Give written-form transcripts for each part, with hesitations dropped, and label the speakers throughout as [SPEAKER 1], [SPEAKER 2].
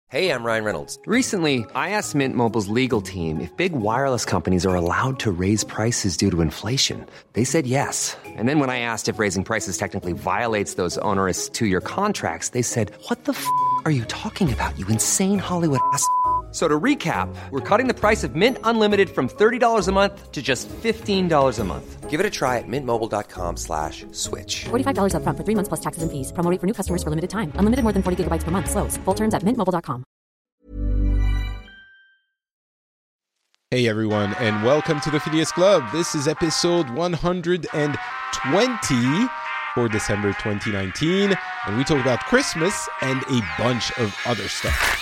[SPEAKER 1] Hey, I'm Ryan Reynolds.
[SPEAKER 2] Recently, I asked Mint Mobile's legal team if big wireless companies are allowed to raise prices due to inflation. They said yes. And then when I asked if raising prices technically violates those onerous two-year contracts, they said, "What the f*** are you talking about, you insane Hollywood ass?" So to recap, we're cutting the price of Mint Unlimited from $30 a month to just $15 a month.
[SPEAKER 1] Give it a try at mintmobile.com/switch.
[SPEAKER 3] $45 up front for 3 months plus taxes and fees. Promo rate for new customers for limited time. Unlimited more than 40 gigabytes per month. Slows full terms at mintmobile.com.
[SPEAKER 4] Hey everyone, and welcome to the Phileas Club. This is episode 120 for December 2019, and we talk about Christmas and a bunch of other stuff.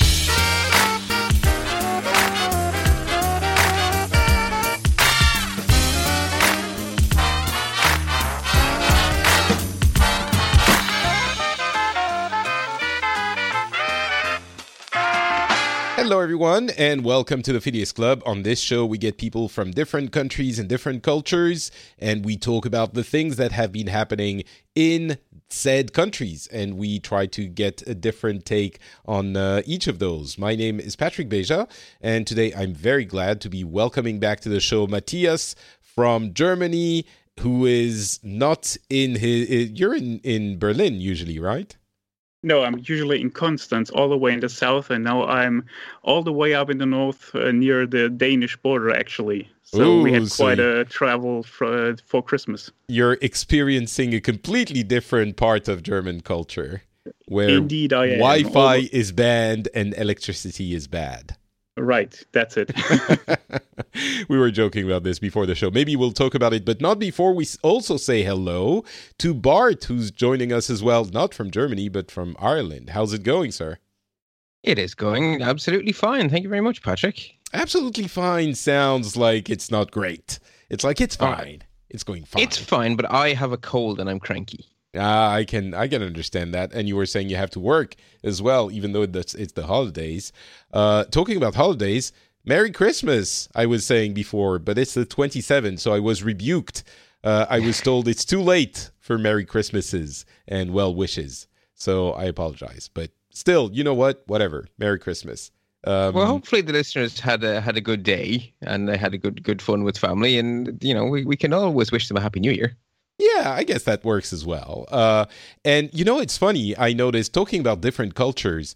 [SPEAKER 4] Hello everyone, and welcome to the Phileas Club. On this show, we get people from different countries and different cultures, and we talk about the things that have been happening in said countries, and we try to get a different take on each of those. My name is Patrick Beja, and today I'm very glad to be welcoming back to the show Matthias from Germany, who is not in his... You're in Berlin usually, right?
[SPEAKER 5] No, I'm usually in Constance, all the way in the south, and now I'm all the way up in the north near the Danish border, actually. So we had quite a travel for Christmas.
[SPEAKER 4] You're experiencing a completely different part of German culture, where
[SPEAKER 5] Indeed, I am.
[SPEAKER 4] Wi-Fi is banned and electricity is bad.
[SPEAKER 5] Right, that's it.
[SPEAKER 4] We were joking about this before the show. Maybe we'll talk about it, but not before we also say hello to Bart, who's joining us as well, not from Germany, but from Ireland. How's it going, sir?
[SPEAKER 6] It is going absolutely fine. Thank you very much, Patrick.
[SPEAKER 4] Absolutely fine sounds like it's not great. It's like it's fine. It's going fine.
[SPEAKER 6] It's fine, but I have a cold and I'm cranky.
[SPEAKER 4] I can understand that. And you were saying you have to work as well, even though it's the holidays. Talking about holidays, Merry Christmas, I was saying before, but it's the 27th, so I was rebuked. I was told it's too late for Merry Christmases and well wishes. So I apologize. But still, you know what? Whatever. Merry Christmas.
[SPEAKER 6] Well, hopefully the listeners had a good day and they had a good fun with family. And, you know, we can always wish them a Happy New Year.
[SPEAKER 4] Yeah, I guess that works as well. And, you know, it's funny. I noticed, talking about different cultures,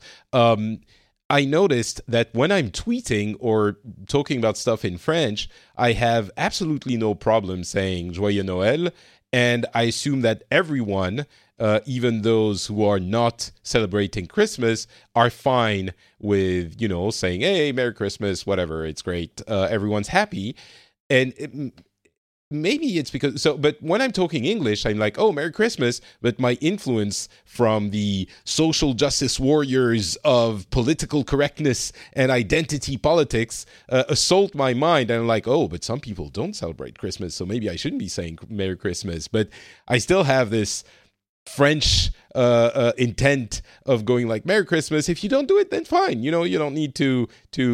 [SPEAKER 4] I noticed that when I'm tweeting or talking about stuff in French, I have absolutely no problem saying Joyeux Noël. And I assume that everyone, even those who are not celebrating Christmas, are fine with, you know, saying, hey, Merry Christmas, whatever, it's great. Everyone's happy. And maybe it's because but when I'm talking English, I'm like, oh, Merry Christmas. But my influence from the social justice warriors of political correctness and identity politics assault my mind. And I'm like, oh, but some people don't celebrate Christmas, so maybe I shouldn't be saying Merry Christmas. But I still have this French intent of going like, Merry Christmas. If you don't do it, then fine. You know, you don't need to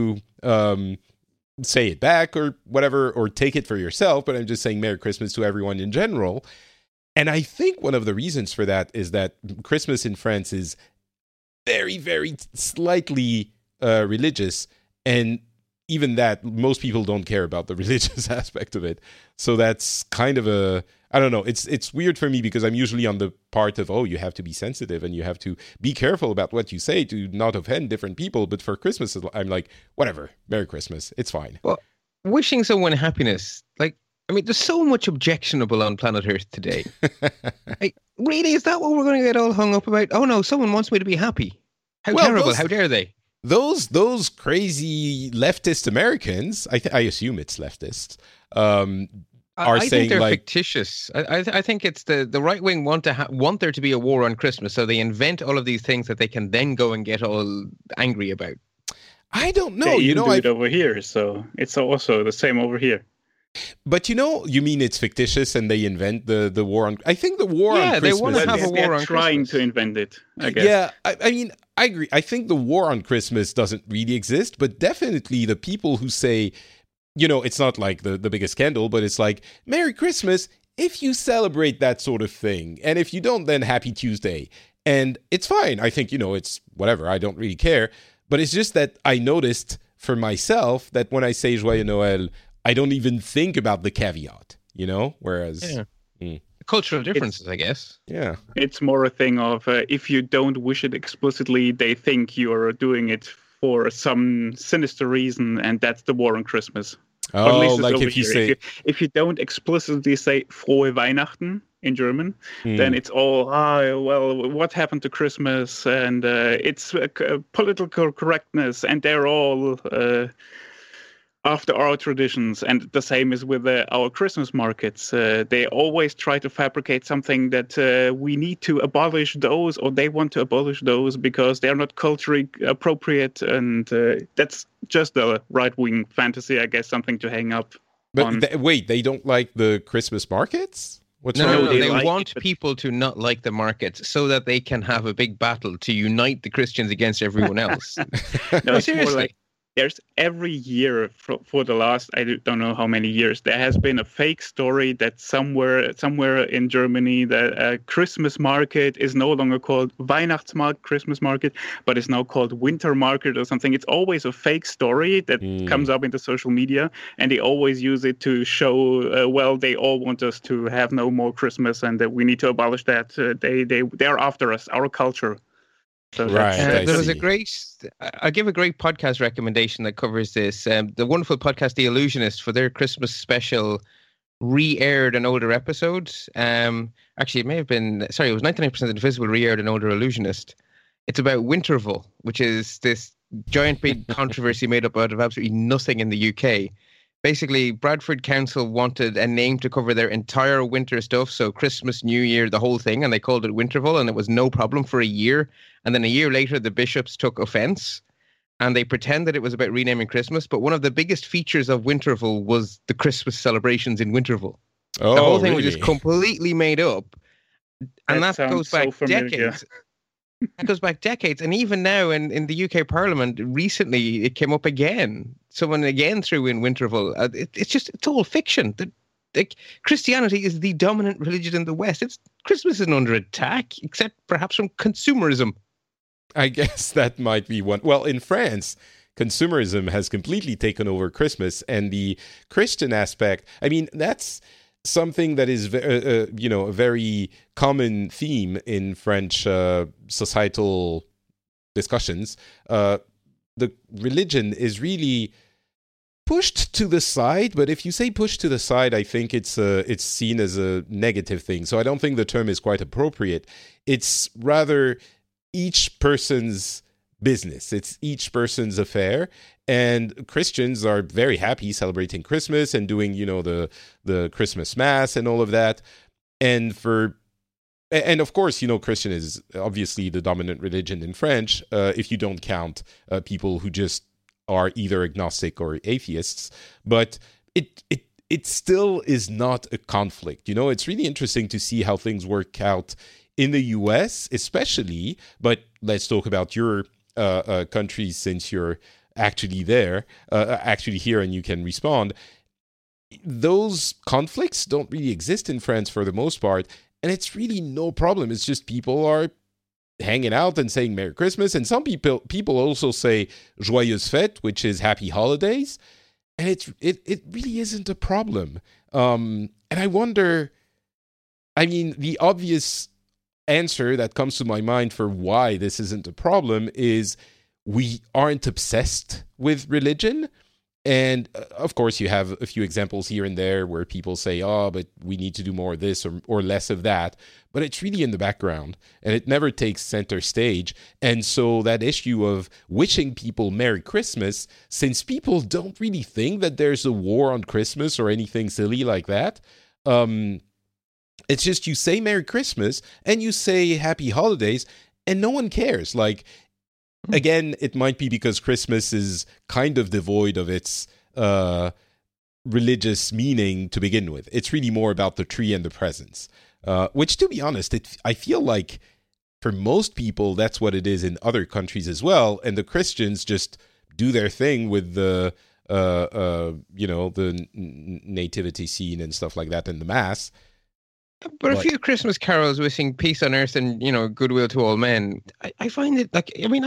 [SPEAKER 4] say it back or whatever, or take it for yourself, but I'm just saying Merry Christmas to everyone in general. And I think one of the reasons for that is that Christmas in France is very, very slightly religious, and even that, most people don't care about the religious aspect of it. So that's kind of I don't know, it's weird for me because I'm usually on the part of, oh, you have to be sensitive and you have to be careful about what you say to not offend different people. But for Christmas, I'm like, whatever, Merry Christmas, it's fine.
[SPEAKER 6] Well, wishing someone happiness, like, I mean, there's so much objectionable on planet Earth today. Like, really, is that what we're going to get all hung up about? Oh no, someone wants me to be happy. How terrible, how dare they?
[SPEAKER 4] Those crazy leftist Americans, I assume it's leftists,
[SPEAKER 6] I think they're fictitious. I think it's the right wing want there to be a war on Christmas, so they invent all of these things that they can then go and get all angry about.
[SPEAKER 4] I don't know.
[SPEAKER 5] They do it over here, so it's also the same over here.
[SPEAKER 4] But you mean it's fictitious and they invent the war on... I think the war on Christmas...
[SPEAKER 6] Yeah, they want to have a war on Christmas.
[SPEAKER 5] They're trying to invent it, I guess.
[SPEAKER 4] Yeah, I mean, I agree. I think the war on Christmas doesn't really exist, but definitely the people who say, it's not like the biggest scandal, but it's like, Merry Christmas, if you celebrate that sort of thing. And if you don't, then Happy Tuesday. And it's fine. I think, it's whatever, I don't really care. But it's just that I noticed for myself that when I say Joyeux Noël, I don't even think about the caveat, whereas...
[SPEAKER 6] Cultural differences, I guess.
[SPEAKER 4] Yeah.
[SPEAKER 5] It's more a thing of if you don't wish it explicitly, they think you're doing it for some sinister reason, and that's the war on Christmas.
[SPEAKER 4] Oh, like if you say...
[SPEAKER 5] If you don't explicitly say Frohe Weihnachten in German, then it's all, well, what happened to Christmas? And it's political correctness, and they're all... after our traditions. And the same is with our Christmas markets. They always try to fabricate something that we need to abolish those, or they want to abolish those because they're not culturally appropriate. And that's just a right-wing fantasy, I guess, something to hang up on.
[SPEAKER 4] But wait, they don't like the Christmas markets?
[SPEAKER 6] No, they want people to not like the markets so that they can have a big battle to unite the Christians against everyone else.
[SPEAKER 5] No, seriously. There's every year for the last, I don't know how many years, there has been a fake story that somewhere in Germany that a Christmas market is no longer called Weihnachtsmarkt, Christmas market, but is now called Winter Market or something. It's always a fake story that comes up into social media, and they always use it to show, well, they all want us to have no more Christmas and that we need to abolish that. They're after us, our culture. So
[SPEAKER 4] right.
[SPEAKER 6] There was I'll give a great podcast recommendation that covers this. The wonderful podcast, The Illusionist, for their Christmas special, re-aired an older episode. Actually, it may have been, it was 99% Invisible re-aired an older Illusionist. It's about Winterval, which is this giant big controversy made up out of absolutely nothing in the UK. Basically, Bradford Council wanted a name to cover their entire winter stuff, so Christmas, New Year, the whole thing, and they called it Winterval, and it was no problem for a year. And then a year later, the bishops took offence, and they pretended it was about renaming Christmas, but one of the biggest features of Winterval was the Christmas celebrations in Winterval.
[SPEAKER 4] Oh,
[SPEAKER 6] the whole thing
[SPEAKER 4] really?
[SPEAKER 6] was just completely made up, and that goes back decades. That goes back decades, and even now in the UK Parliament, recently it came up again. Someone again threw in Winterval. It's all fiction. Christianity is the dominant religion in the West. Christmas isn't under attack, except perhaps from consumerism.
[SPEAKER 4] I guess that might be one. Well, in France, consumerism has completely taken over Christmas, and the Christian aspect, I mean, that's something that is a very common theme in French societal discussions. The religion is really pushed to the side, but if you say pushed to the side, I think it's seen as a negative thing. So I don't think the term is quite appropriate. It's rather each person's business. It's each person's affair. And Christians are very happy celebrating Christmas and doing, the Christmas Mass and all of that. And of course, Christian is obviously the dominant religion in French, if you don't count people who just are either agnostic or atheists. But it still is not a conflict. It's really interesting to see how things work out in the US, especially. But let's talk about your country, since you're actually there, actually here, and you can respond. Those conflicts don't really exist in France for the most part, and it's really no problem. It's just people are hanging out and saying Merry Christmas, and some people also say Joyeuses Fêtes, which is Happy Holidays, and it really isn't a problem. And I wonder, the obvious answer that comes to my mind for why this isn't a problem is we aren't obsessed with religion. And of course, you have a few examples here and there where people say, but we need to do more of this or less of that. But it's really in the background, and it never takes center stage. And so that issue of wishing people Merry Christmas, since people don't really think that there's a war on Christmas or anything silly like that, it's just you say Merry Christmas and you say Happy Holidays, and no one cares. Again, it might be because Christmas is kind of devoid of its religious meaning to begin with. It's really more about the tree and the presents, which, to be honest, I feel like for most people, that's what it is in other countries as well. And the Christians just do their thing with the nativity scene and stuff like that in the Mass.
[SPEAKER 6] But a few Christmas carols wishing peace on earth and, goodwill to all men. I find it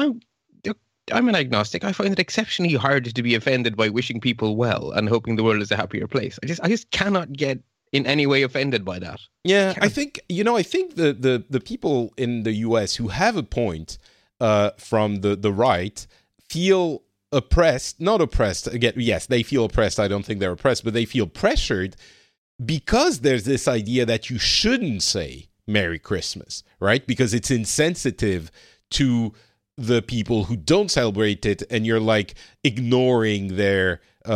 [SPEAKER 6] I'm an agnostic. I find it exceptionally hard to be offended by wishing people well and hoping the world is a happier place. I just cannot get in any way offended by that.
[SPEAKER 4] Yeah, I think the people in the US who have a point from the right feel not oppressed. Again, yes, they feel oppressed. I don't think they're oppressed, but they feel pressured because there's this idea that you shouldn't say Merry Christmas, right? Because it's insensitive to the people who don't celebrate it, and you're like ignoring their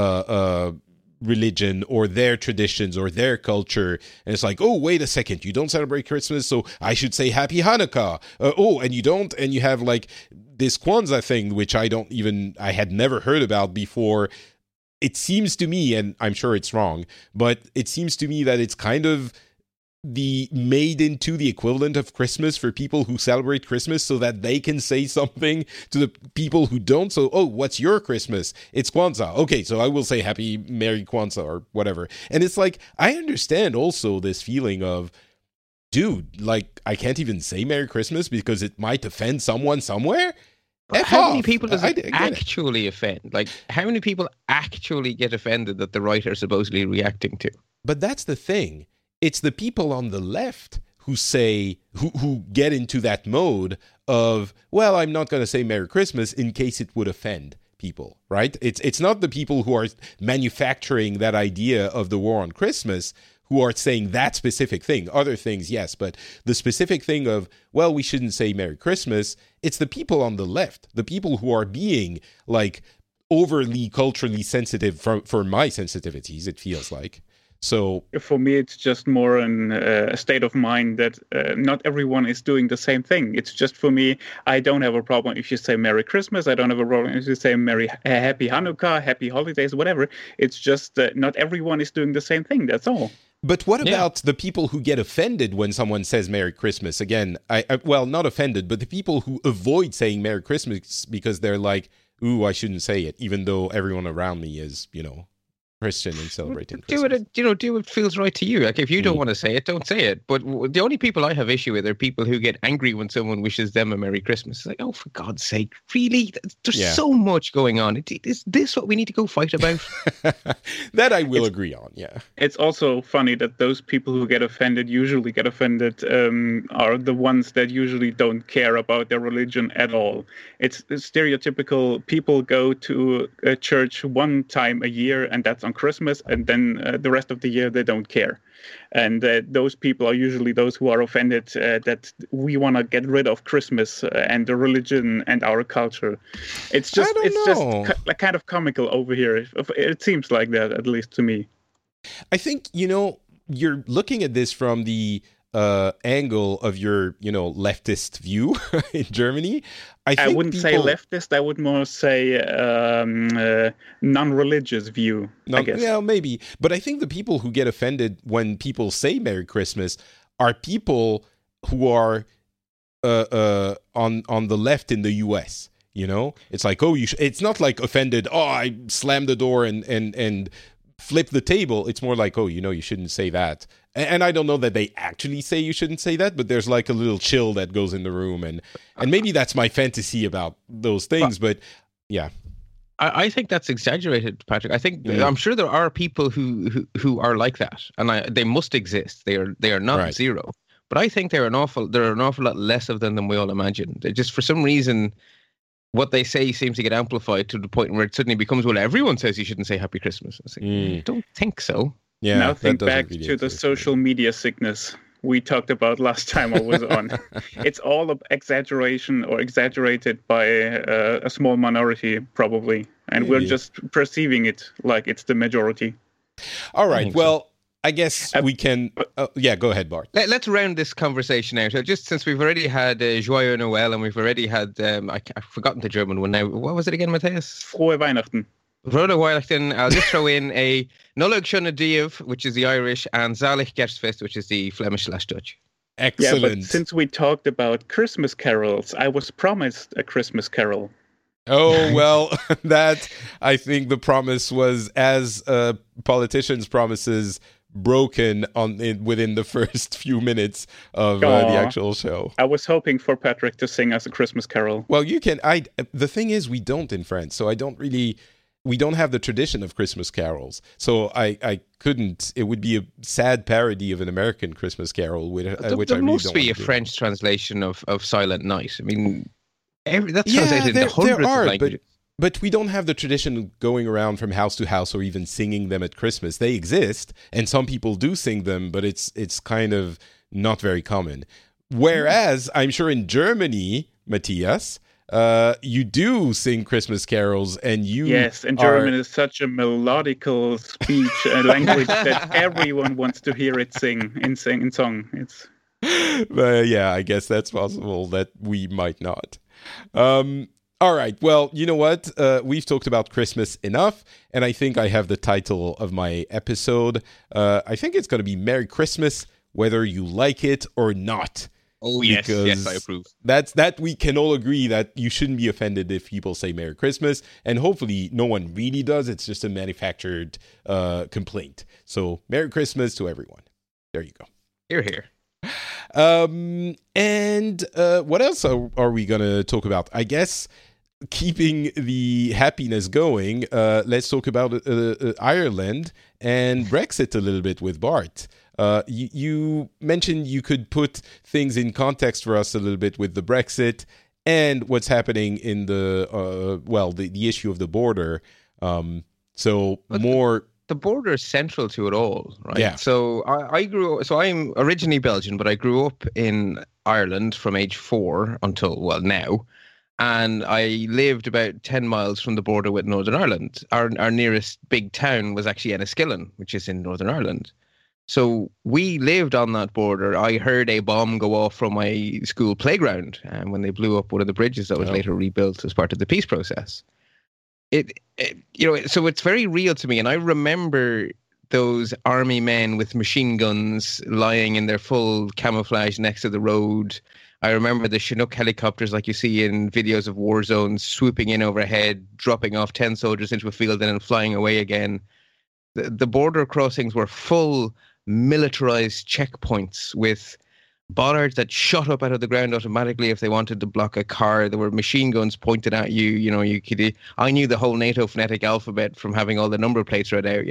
[SPEAKER 4] religion or their traditions or their culture, and it's like, oh, wait a second, you don't celebrate Christmas, so I should say Happy Hanukkah. And you don't, and you have like this Kwanzaa thing, which I had never heard about before. It seems to me, and I'm sure it's wrong, but it seems to me that it's kind of made into the equivalent of Christmas for people who celebrate Christmas so that they can say something to the people who don't. So, what's your Christmas? It's Kwanzaa. Okay, so I will say Merry Kwanzaa or whatever. And it's like, I understand also this feeling of, dude, like, I can't even say Merry Christmas because it might offend someone somewhere.
[SPEAKER 6] How many people does it actually offend? Like, how many people actually get offended that the right are supposedly reacting to?
[SPEAKER 4] But that's the thing. It's the people on the left who say, who get into that mode of, well, I'm not going to say Merry Christmas in case it would offend people, right? It's not the people who are manufacturing that idea of the war on Christmas who are saying that specific thing. Other things, yes, but the specific thing of, well, we shouldn't say Merry Christmas, it's the people on the left, the people who are being like overly culturally sensitive for my sensitivities, it feels like. So
[SPEAKER 5] for me, it's just more a state of mind that not everyone is doing the same thing. It's just, for me, I don't have a problem if you say Merry Christmas. I don't have a problem if you say Happy Hanukkah, Happy Holidays, whatever. It's just that not everyone is doing the same thing. That's all.
[SPEAKER 4] But what about the people who get offended when someone says Merry Christmas? Again, well, not offended, but the people who avoid saying Merry Christmas because they're like, ooh, I shouldn't say it, even though everyone around me is, Christian and celebrating Christmas.
[SPEAKER 6] Do what feels right to you. Like, if you don't want to say it, don't say it. But the only people I have issue with are people who get angry when someone wishes them a Merry Christmas. It's like, oh, for God's sake, really? There's so much going on. Is this what we need to go fight about?
[SPEAKER 4] That I will agree on, yeah.
[SPEAKER 5] It's also funny that those people who usually get offended, are the ones that usually don't care about their religion at all. It's stereotypical. People go to a church one time a year, and that's on Christmas, and then the rest of the year they don't care. And those people are usually those who are offended that we want to get rid of Christmas and the religion and our culture. It's just kind of comical over here. It seems like that, at least to me.
[SPEAKER 4] I think, you're looking at this from the angle of your, leftist view in Germany. I
[SPEAKER 5] wouldn't say leftist. I would more say non-religious view, I guess.
[SPEAKER 4] Yeah, maybe. But I think the people who get offended when people say Merry Christmas are people who are on the left in the US. It's like, it's not like offended, I slammed the door and flip the table. It's more like, you shouldn't say that. And I don't know that they actually say you shouldn't say that, but there's like a little chill that goes in the room. And maybe that's my fantasy about those things, but yeah.
[SPEAKER 6] I think that's exaggerated, Patrick. I think I'm sure there are people who are like that, and they must exist. They are not zero. But I think there are an awful lot less of them than we all imagine. They're just, for some reason, what they say seems to get amplified to the point where it suddenly becomes, well, everyone says you shouldn't say Happy Christmas. I don't think so.
[SPEAKER 5] Yeah, now think back to the social media sickness we talked about last time I was on. It's all exaggeration or exaggerated by a small minority, probably. And we're just perceiving it like it's the majority.
[SPEAKER 4] All right. Well, I guess we can... go ahead, Bart.
[SPEAKER 6] Let's round this conversation out. Just since we've already had Joyeux Noël and we've already had... I've forgotten the German one now. What was it again, Matthias?
[SPEAKER 5] Frohe Weihnachten.
[SPEAKER 6] Frohe Weihnachten. I'll just throw in a Nullag Shona Díobh, which is the Irish, and Zalig Kerstfest, which is the Flemish/Dutch.
[SPEAKER 4] Excellent.
[SPEAKER 5] Yeah, but since we talked about Christmas carols, I was promised a Christmas carol.
[SPEAKER 4] Oh, well, that, I think the promise was, as politicians' promises broken within the first few minutes of the actual show.
[SPEAKER 5] I was hoping for Patrick to sing us a Christmas carol.
[SPEAKER 4] Well, you can. The thing is, we don't in France, so we don't have the tradition of Christmas carols. So I couldn't. It would be a sad parody of an American Christmas carol, which I really don't want to do.
[SPEAKER 6] There must be a French translation of Silent Night. I mean, that's translated into hundreds of languages.
[SPEAKER 4] But we don't have the tradition of going around from house to house or even singing them at Christmas. They exist, and some people do sing them, but it's kind of not very common. Whereas, I'm sure in Germany, Matthias, you do sing Christmas carols, and
[SPEAKER 5] Yes, and German is such a melodical speech, a language that everyone wants to hear it sing in song. It's...
[SPEAKER 4] yeah, I guess that's possible that we might not. All right. Well, you know what? We've talked about Christmas enough, and I think I have the title of my episode. I think it's going to be Merry Christmas, whether you like it or not.
[SPEAKER 6] Oh, yes, I approve.
[SPEAKER 4] That we can all agree that you shouldn't be offended if people say Merry Christmas, and hopefully no one really does. It's just a manufactured complaint. So Merry Christmas to everyone. There you go.
[SPEAKER 6] Hear, hear.
[SPEAKER 4] And what else are we going to talk about? I guess keeping the happiness going, let's talk about Ireland and Brexit a little bit with Bart. You mentioned you could put things in context for us a little bit with the Brexit and what's happening in the issue of the border.
[SPEAKER 6] The border is central to it all, right?
[SPEAKER 4] Yeah.
[SPEAKER 6] So I'm originally Belgian, but I grew up in Ireland from age 4 until, now. And I lived about 10 miles from the border with Northern Ireland. Our nearest big town was actually Enniskillen, which is in Northern Ireland. So we lived on that border. I heard a bomb go off from my school playground when they blew up one of the bridges that was later rebuilt as part of the peace process. So it's very real to me. And I remember those army men with machine guns lying in their full camouflage next to the road. I remember the Chinook helicopters like you see in videos of war zones swooping in overhead, dropping off 10 soldiers into a field and then flying away again. The border crossings were full militarized checkpoints with bollards that shot up out of the ground automatically if they wanted to block a car. There were machine guns pointed at you. I knew the whole NATO phonetic alphabet from having all the number plates read out.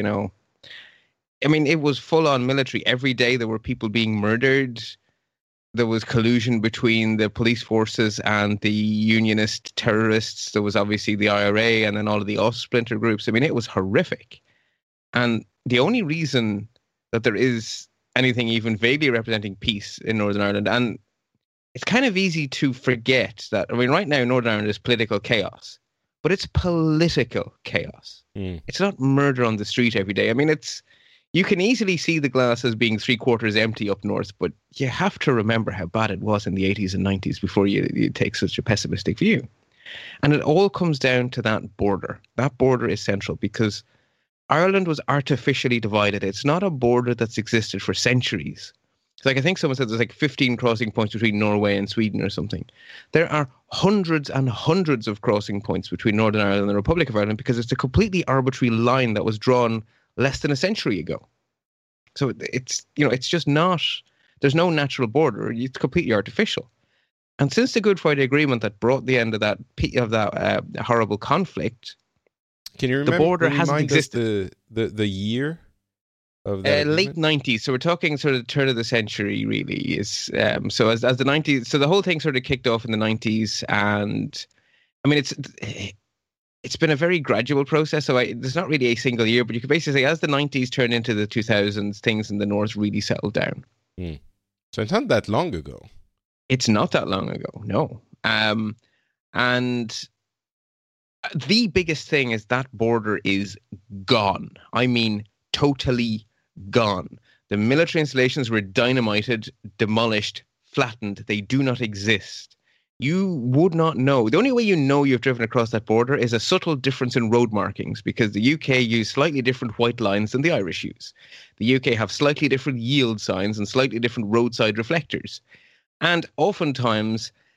[SPEAKER 6] I mean, it was full on military. Every day there were people being murdered. There was collusion between the police forces and the unionist terrorists. There was obviously the IRA and then all of the off-splinter groups. I mean, it was horrific. And the only reason that there is anything even vaguely representing peace in Northern Ireland, and it's kind of easy to forget that, right now Northern Ireland is political chaos, but it's political chaos. It's not murder on the street every day. I mean, you can easily see the glass as being 3/4 empty up north, but you have to remember how bad it was in the 80s and 90s before you take such a pessimistic view. And it all comes down to that border. That border is central because Ireland was artificially divided. It's not a border that's existed for centuries. It's I think someone said there's 15 crossing points between Norway and Sweden or something. There are hundreds and hundreds of crossing points between Northern Ireland and the Republic of Ireland because it's a completely arbitrary line that was drawn less than a century ago. So it's just not, there's no natural border. It's completely artificial. And since the Good Friday Agreement that brought the end of that horrible conflict,
[SPEAKER 4] can you remember?
[SPEAKER 6] The border hasn't existed.
[SPEAKER 4] The year of that
[SPEAKER 6] late 90s. So we're talking sort of the turn of the century, really. Is so as the 90s. So the whole thing sort of kicked off in the 90s, and I mean it's been a very gradual process. So there's not really a single year, but you could basically say as the 90s turned into the 2000s, things in the north really settled down.
[SPEAKER 4] So it's not that long ago.
[SPEAKER 6] It's not that long ago, no. And the biggest thing is that border is gone. I mean, totally gone. The military installations were dynamited, demolished, flattened. They do not exist. You would not know. The only way you know you've driven across that border is a subtle difference in road markings because the UK use slightly different white lines than the Irish use. The UK have slightly different yield signs and slightly different roadside reflectors. And oftentimes,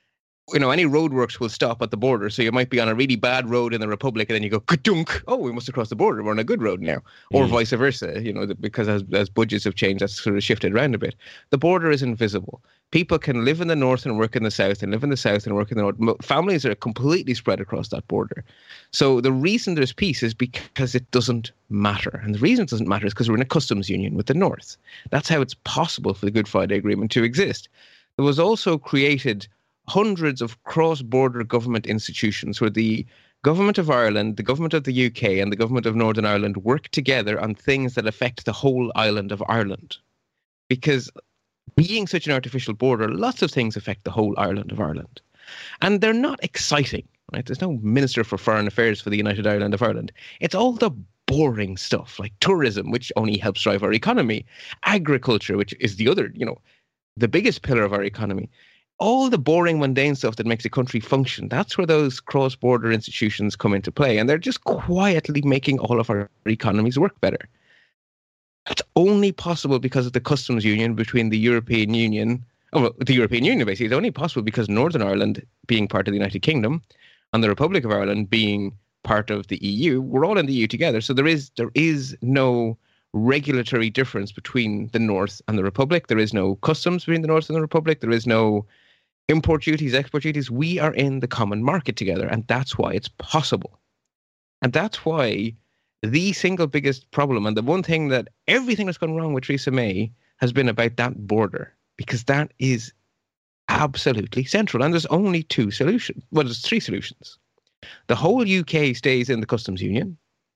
[SPEAKER 6] any roadworks will stop at the border. So you might be on a really bad road in the Republic, and then you go, ka-dunk, oh, we must have crossed the border. We're on a good road now. Or vice versa, because as budgets have changed, that's sort of shifted around a bit. The border is invisible. People can live in the north and work in the south, and live in the south and work in the north. Families are completely spread across that border. So the reason there's peace is because it doesn't matter. And the reason it doesn't matter is because we're in a customs union with the north. That's how it's possible for the Good Friday Agreement to exist. There was also created hundreds of cross-border government institutions where the government of Ireland, the government of the UK, and the government of Northern Ireland work together on things that affect the whole island of Ireland. Because being such an artificial border, lots of things affect the whole island of Ireland. And they're not exciting, right? There's no Minister for Foreign Affairs for the United Island of Ireland. It's all the boring stuff, like tourism, which only helps drive our economy, agriculture, which is the other, the biggest pillar of our economy. All the boring, mundane stuff that makes a country function, that's where those cross-border institutions come into play. And they're just quietly making all of our economies work better. That's only possible because of the customs union between the European Union. The European Union, basically. It's only possible because Northern Ireland, being part of the United Kingdom, and the Republic of Ireland being part of the EU, we're all in the EU together. So there is no regulatory difference between the North and the Republic. There is no customs between the North and the Republic. There is no import duties, export duties. We are in the common market together, and that's why it's possible. And that's why the single biggest problem, and the one thing that everything that's gone wrong with Theresa May has been about that border, because that is absolutely central. And there's only two solutions. Well, there's three solutions. The whole UK stays in the customs union.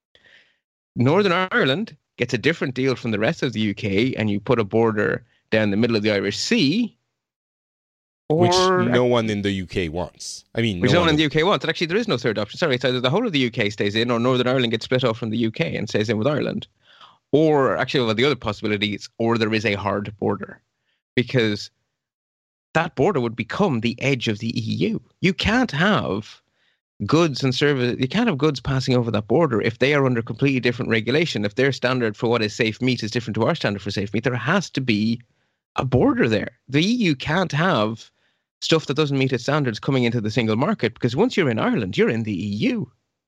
[SPEAKER 6] Northern Ireland gets a different deal from the rest of the UK, and you put a border down the middle of the Irish Sea,
[SPEAKER 4] which no one in the UK wants.
[SPEAKER 6] Which no one in the UK wants. And actually, there is no third option. Sorry, it's either the whole of the UK stays in, or Northern Ireland gets split off from the UK and stays in with Ireland. Or actually, well, the other possibility is, or there is a hard border, because that border would become the edge of the EU. You can't have goods and service. You can't have goods passing over that border if they are under completely different regulation. If their standard for what is safe meat is different to our standard for safe meat, there has to be a border there. The EU can't have stuff that doesn't meet its standards coming into the single market, because once you're in Ireland, you're in the EU.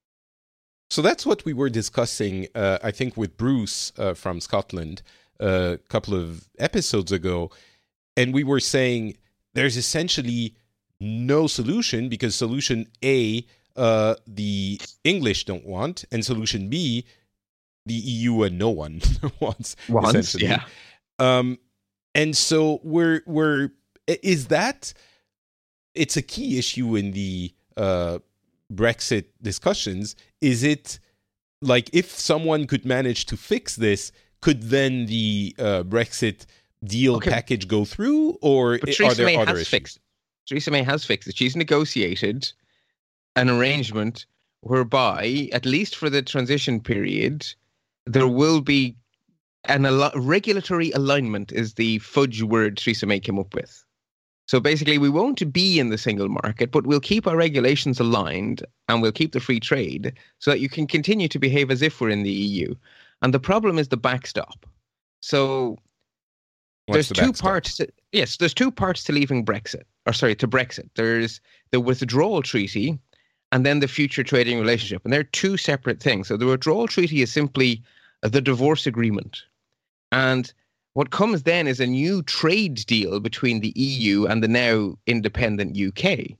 [SPEAKER 4] So that's what we were discussing, I think, with Bruce from Scotland a couple of episodes ago. And we were saying there's essentially no solution, because solution A, the English don't want, and solution B, the EU and no one wants, essentially.
[SPEAKER 6] Yeah.
[SPEAKER 4] And so it's a key issue in the Brexit discussions. Is it like, if someone could manage to fix this, could then the Brexit deal package go through, or are there other issues?
[SPEAKER 6] Theresa May has fixed it. She's negotiated an arrangement whereby, at least for the transition period, there will be regulatory alignment is the fudge word Theresa May came up with. So basically, we won't be in the single market, but we'll keep our regulations aligned, and we'll keep the free trade so that you can continue to behave as if we're in the EU. And the problem is the backstop. So there's two parts to leaving Brexit, to Brexit. There's the withdrawal treaty and then the future trading relationship. And they're two separate things. So the withdrawal treaty is simply the divorce agreement. And what comes then is a new trade deal between the EU and the now independent UK.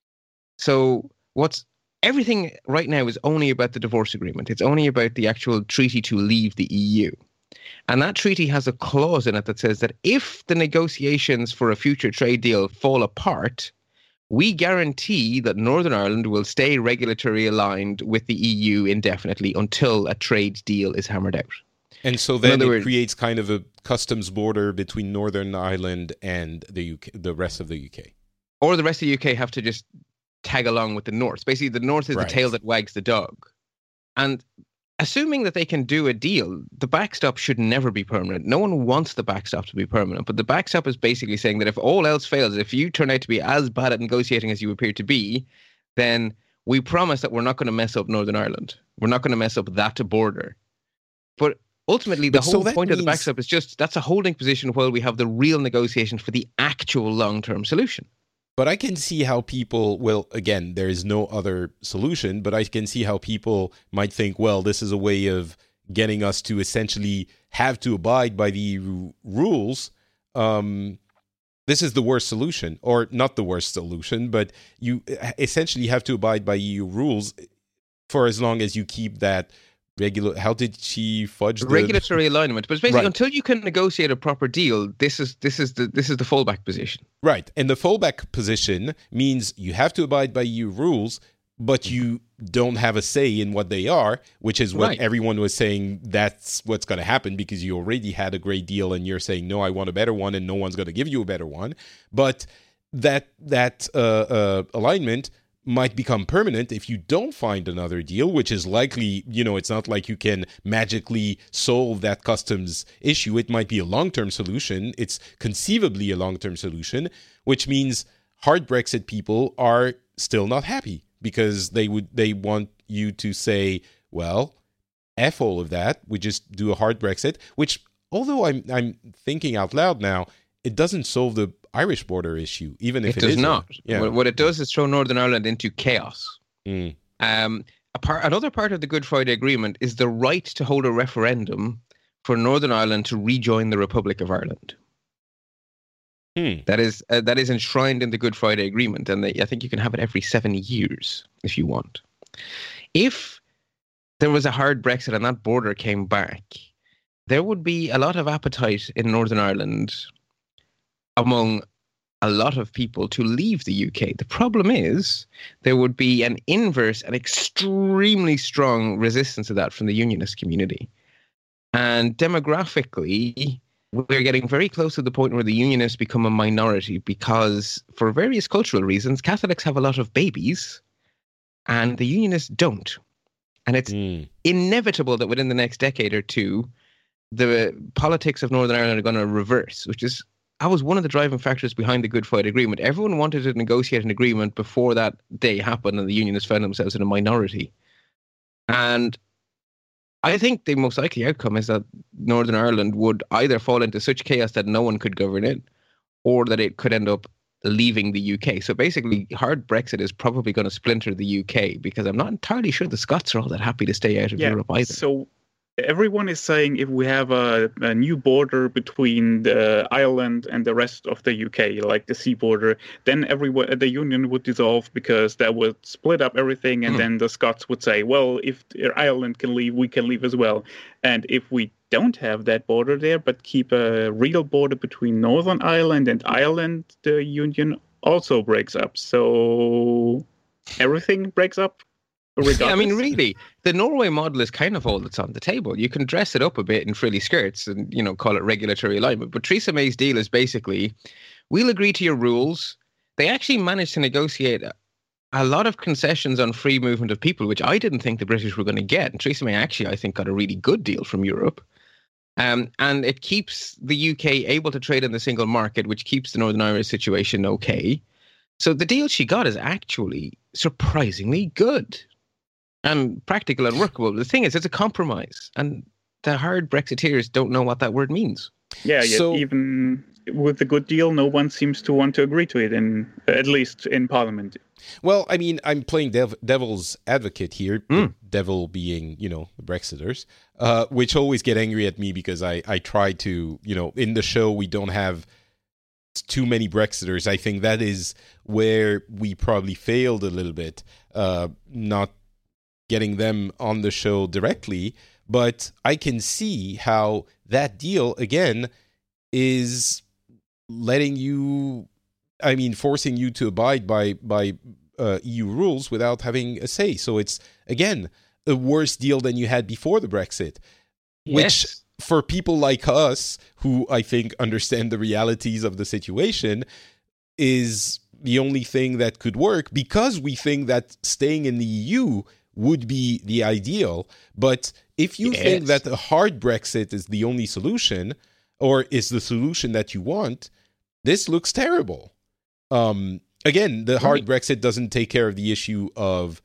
[SPEAKER 6] So everything right now is only about the divorce agreement. It's only about the actual treaty to leave the EU. And that treaty has a clause in it that says that if the negotiations for a future trade deal fall apart, we guarantee that Northern Ireland will stay regulatory aligned with the EU indefinitely until a trade deal is hammered out.
[SPEAKER 4] And so then it creates kind of a customs border between Northern Ireland and the UK, the rest of the UK.
[SPEAKER 6] Or the rest of the UK have to just tag along with the North. Basically, the North is the tail that wags the dog. And assuming that they can do a deal, the backstop should never be permanent. No one wants the backstop to be permanent. But the backstop is basically saying that if all else fails, if you turn out to be as bad at negotiating as you appear to be, then we promise that we're not going to mess up Northern Ireland. We're not going to mess up that border. But ultimately, the whole point of the backstop is just that's a holding position while we have the real negotiation for the actual long-term solution.
[SPEAKER 4] But I can see how people, well, again, there is no other solution, but I can see how people might think, well, this is a way of getting us to essentially have to abide by the EU rules. This is the worst solution, or not the worst solution, but you essentially have to abide by EU rules for as long as you keep that regular. How did she fudge the
[SPEAKER 6] regulatory alignment? But it's basically until you can negotiate a proper deal, this is the fallback position.
[SPEAKER 4] Right, and the fallback position means you have to abide by EU rules, but you don't have a say in what they are, which is what everyone was saying. That's what's going to happen because you already had a great deal, and you're saying, no, I want a better one, and no one's going to give you a better one. But that alignment might become permanent if you don't find another deal, which is likely, it's not like you can magically solve that customs issue. It might be a long-term solution. It's conceivably a long-term solution, which means hard Brexit people are still not happy because they want you to say, well, F all of that. We just do a hard Brexit, which, although I'm thinking out loud now, it doesn't solve the Irish border issue, even if it does
[SPEAKER 6] not. What it does is throw Northern Ireland into chaos. Another part of the Good Friday Agreement is the right to hold a referendum for Northern Ireland to rejoin the Republic of Ireland. That is enshrined in the Good Friday Agreement, and I think you can have it every 7 years if you want. If there was a hard Brexit and that border came back, there would be a lot of appetite in Northern Ireland among a lot of people to leave the UK. The problem is there would be an inverse and extremely strong resistance to that from the unionist community. And demographically, we're getting very close to the point where the unionists become a minority because, for various cultural reasons, Catholics have a lot of babies and the unionists don't. And it's inevitable that within the next decade or two, the politics of Northern Ireland are going to reverse, which is, that was one of the driving factors behind the Good Friday Agreement. Everyone wanted to negotiate an agreement before that day happened, and the unionists found themselves in a minority. And I think the most likely outcome is that Northern Ireland would either fall into such chaos that no one could govern it, or that it could end up leaving the UK. So basically, hard Brexit is probably going to splinter the UK, because I'm not entirely sure the Scots are all that happy to stay out of Europe either. So
[SPEAKER 5] everyone is saying if we have a new border between Ireland and the rest of the UK, like the sea border, then the union would dissolve because that would split up everything. And then the Scots would say, well, if Ireland can leave, we can leave as well. And if we don't have that border there, but keep a real border between Northern Ireland and Ireland, the union also breaks up. So everything breaks up.
[SPEAKER 6] Yeah, I mean, really, the Norway model is kind of all that's on the table. You can dress it up a bit in frilly skirts and, call it regulatory alignment. But Theresa May's deal is basically, we'll agree to your rules. They actually managed to negotiate a lot of concessions on free movement of people, which I didn't think the British were going to get. And Theresa May actually, I think, got a really good deal from Europe. And it keeps the UK able to trade in the single market, which keeps the Northern Irish situation okay. So the deal she got is actually surprisingly good and practical and workable. The thing is, it's a compromise, and the hard Brexiteers don't know what that word means.
[SPEAKER 5] Yeah, so, even with the good deal, no one seems to want to agree to it, at least in Parliament.
[SPEAKER 4] Well, I mean, I'm playing devil's advocate here, the devil being, the Brexiters, which always get angry at me because I try to, in the show, we don't have too many Brexiters. I think that is where we probably failed a little bit, not getting them on the show directly, but I can see how that deal, again, is forcing you to abide by EU rules without having a say. So it's, again, a worse deal than you had before the Brexit, which for people like us, who I think understand the realities of the situation, is the only thing that could work, because we think that staying in the EU would be the ideal. But if you think that a hard Brexit is the only solution, or is the solution that you want, this looks terrible. Again, the hard Brexit doesn't take care of the issue of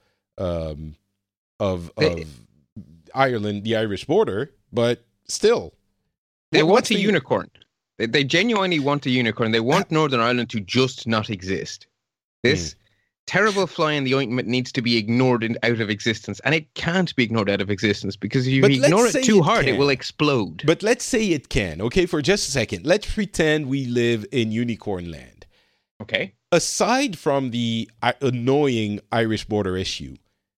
[SPEAKER 4] Ireland, the Irish border, but still.
[SPEAKER 6] They want a unicorn. They genuinely want a unicorn. They want Northern Ireland to just not exist. This terrible fly in the ointment needs to be ignored out of existence. And it can't be ignored out of existence because if you ignore it too hard, it will explode.
[SPEAKER 4] But let's say it can, okay, for just a second. Let's pretend we live in unicorn land.
[SPEAKER 6] Okay.
[SPEAKER 4] Aside from the annoying Irish border issue,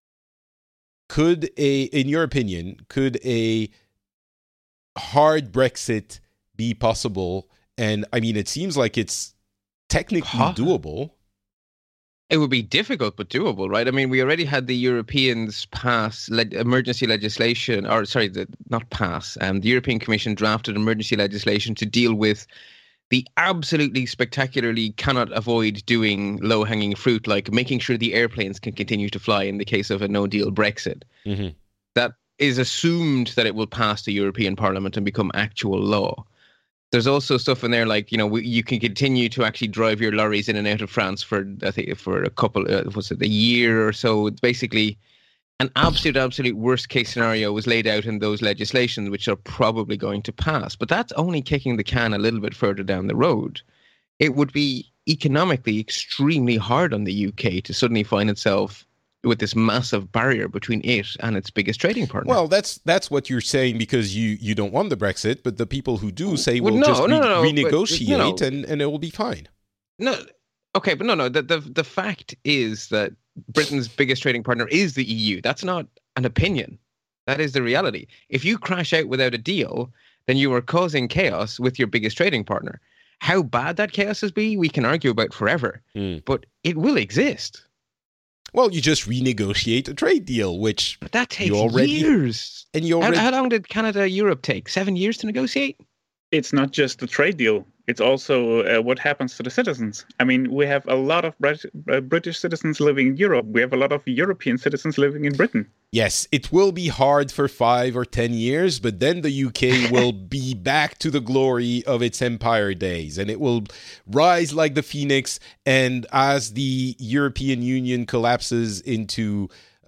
[SPEAKER 4] in your opinion, could a hard Brexit be possible? And I mean, it seems like it's technically doable.
[SPEAKER 6] It would be difficult, but doable, right? I mean, we already had the Europeans pass emergency legislation, the European Commission drafted emergency legislation to deal with the absolutely spectacularly cannot avoid doing low-hanging fruit, like making sure the airplanes can continue to fly in the case of a no-deal Brexit. Mm-hmm. That is assumed that it will pass the European Parliament and become actual law. There's also stuff in there like, you can continue to actually drive your lorries in and out of France for a couple, a year or so. It's basically an absolute worst case scenario was laid out in those legislations, which are probably going to pass. But that's only kicking the can a little bit further down the road. It would be economically extremely hard on the UK to suddenly find itself with this massive barrier between it and its biggest trading partner.
[SPEAKER 4] Well, that's what you're saying because you don't want the Brexit, but the people who do say renegotiate and it will be fine.
[SPEAKER 6] No, okay, but no. The fact is that Britain's biggest trading partner is the EU. That's not an opinion. That is the reality. If you crash out without a deal, then you are causing chaos with your biggest trading partner. How bad that chaos will be, we can argue about forever, but it will exist.
[SPEAKER 4] Well, you just renegotiate a trade deal, which
[SPEAKER 6] but that takes years.
[SPEAKER 4] And
[SPEAKER 6] how long did Canada-Europe take? 7 years to negotiate?
[SPEAKER 5] It's not just the trade deal. It's also what happens to the citizens. I mean, we have a lot of British citizens living in Europe. We have a lot of European citizens living in Britain.
[SPEAKER 4] Yes, it will be hard for 5 or 10 years, but then the UK will be back to the glory of its empire days, and it will rise like the phoenix. And as the European Union collapses into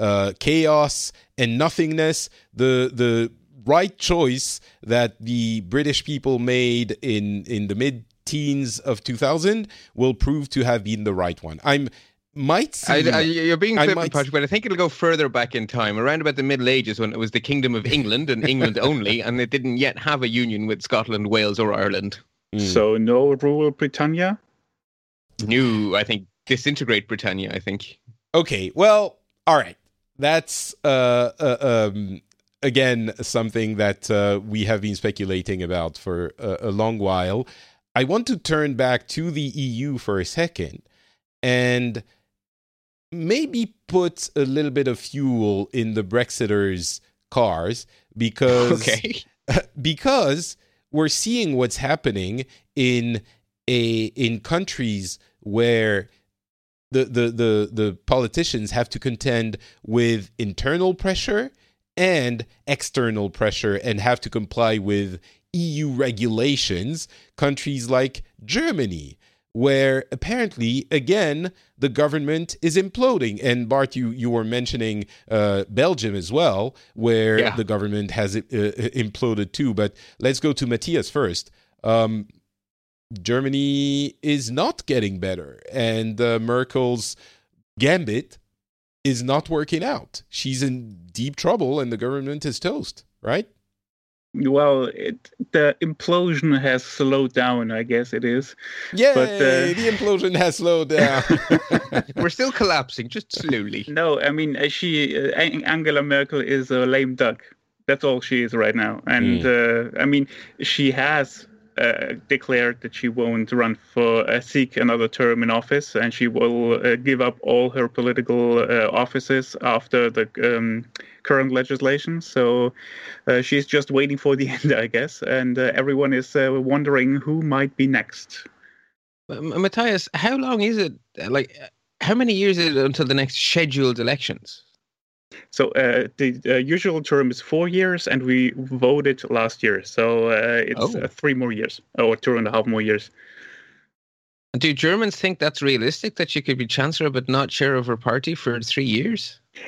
[SPEAKER 4] chaos and nothingness, the right choice that the British people made in the mid-teens of 2000 will prove to have been the right one. You're
[SPEAKER 6] being flippant, Patrick, but I think it'll go further back in time, around about the Middle Ages when it was the Kingdom of England and England only, and it didn't yet have a union with Scotland, Wales or Ireland.
[SPEAKER 5] So no rule Britannia?
[SPEAKER 6] No, I think disintegrate Britannia, I think.
[SPEAKER 4] Okay, well, all right. That's again, something that we have been speculating about for a long while. I want to turn back to the EU for a second and maybe put a little bit of fuel in the Brexiters' cars because we're seeing what's happening in countries where the politicians have to contend with internal pressure and external pressure and have to comply with EU regulations, countries like Germany, where apparently, again, the government is imploding. And Bart, you were mentioning Belgium as well, where the government has imploded too. But let's go to Matthias first. Germany is not getting better, and Merkel's gambit is not working out. She's in deep trouble and the government is toast, right?
[SPEAKER 5] Well, the implosion has slowed down, I guess it is.
[SPEAKER 4] Yeah, the implosion has slowed down.
[SPEAKER 6] We're still collapsing, just slowly.
[SPEAKER 5] No, I mean, Angela Merkel is a lame duck. That's all she is right now. And I mean, she has declared that she won't seek another term in office, and she will give up all her political offices after the current legislation. So she's just waiting for the end, I guess, and everyone is wondering who might be next.
[SPEAKER 6] Matthias, how long is it? Like, how many years is it until the next scheduled elections?
[SPEAKER 5] So the usual term is 4 years, and we voted last year. So it's 3 more years, or 2.5 more years.
[SPEAKER 6] Do Germans think that's realistic, that she could be chancellor but not chair of her party for 3 years?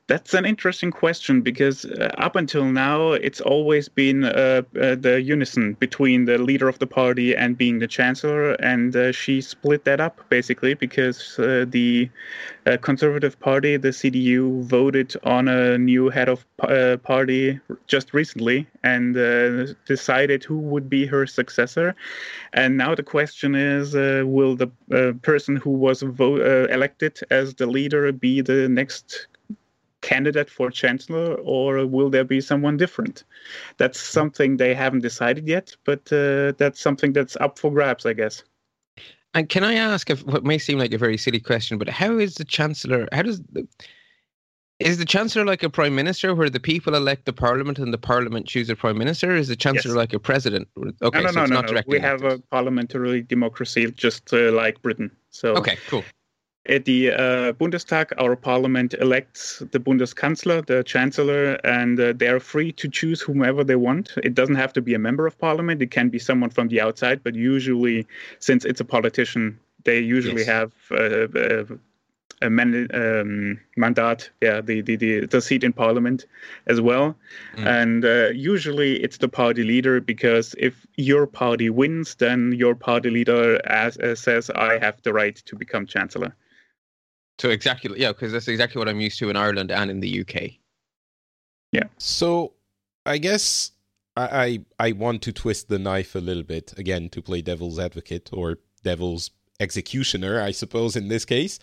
[SPEAKER 5] That's an interesting question because up until now, it's always been the unison between the leader of the party and being the chancellor. And she split that up, basically, because the Conservative Party, the CDU, voted on a new head of party just recently and decided who would be her successor. And now the question is, will the person who was elected as the leader be the next candidate for chancellor, or will there be someone different? That's something they haven't decided yet, but that's something that's up for grabs, I guess.
[SPEAKER 6] And can I ask, what may seem like a very silly question, but how is the chancellor? Is the chancellor like a prime minister, where the people elect the parliament and the parliament choose a prime minister? Or is the chancellor like a president? Okay,
[SPEAKER 5] no. We have a parliamentary democracy, just like Britain. So
[SPEAKER 6] okay, cool.
[SPEAKER 5] At the Bundestag, our parliament elects the Bundeskanzler, the chancellor, and they are free to choose whomever they want. It doesn't have to be a member of parliament. It can be someone from the outside, but usually, since it's a politician, they usually have a mandat, the seat in parliament as well. And usually it's the party leader, because if your party wins, then your party leader says, I have the right to become chancellor.
[SPEAKER 6] So exactly, because that's exactly what I'm used to in Ireland and in the UK.
[SPEAKER 5] Yeah.
[SPEAKER 4] So I guess I want to twist the knife a little bit, again, to play devil's advocate, or devil's executioner, I suppose, in this case.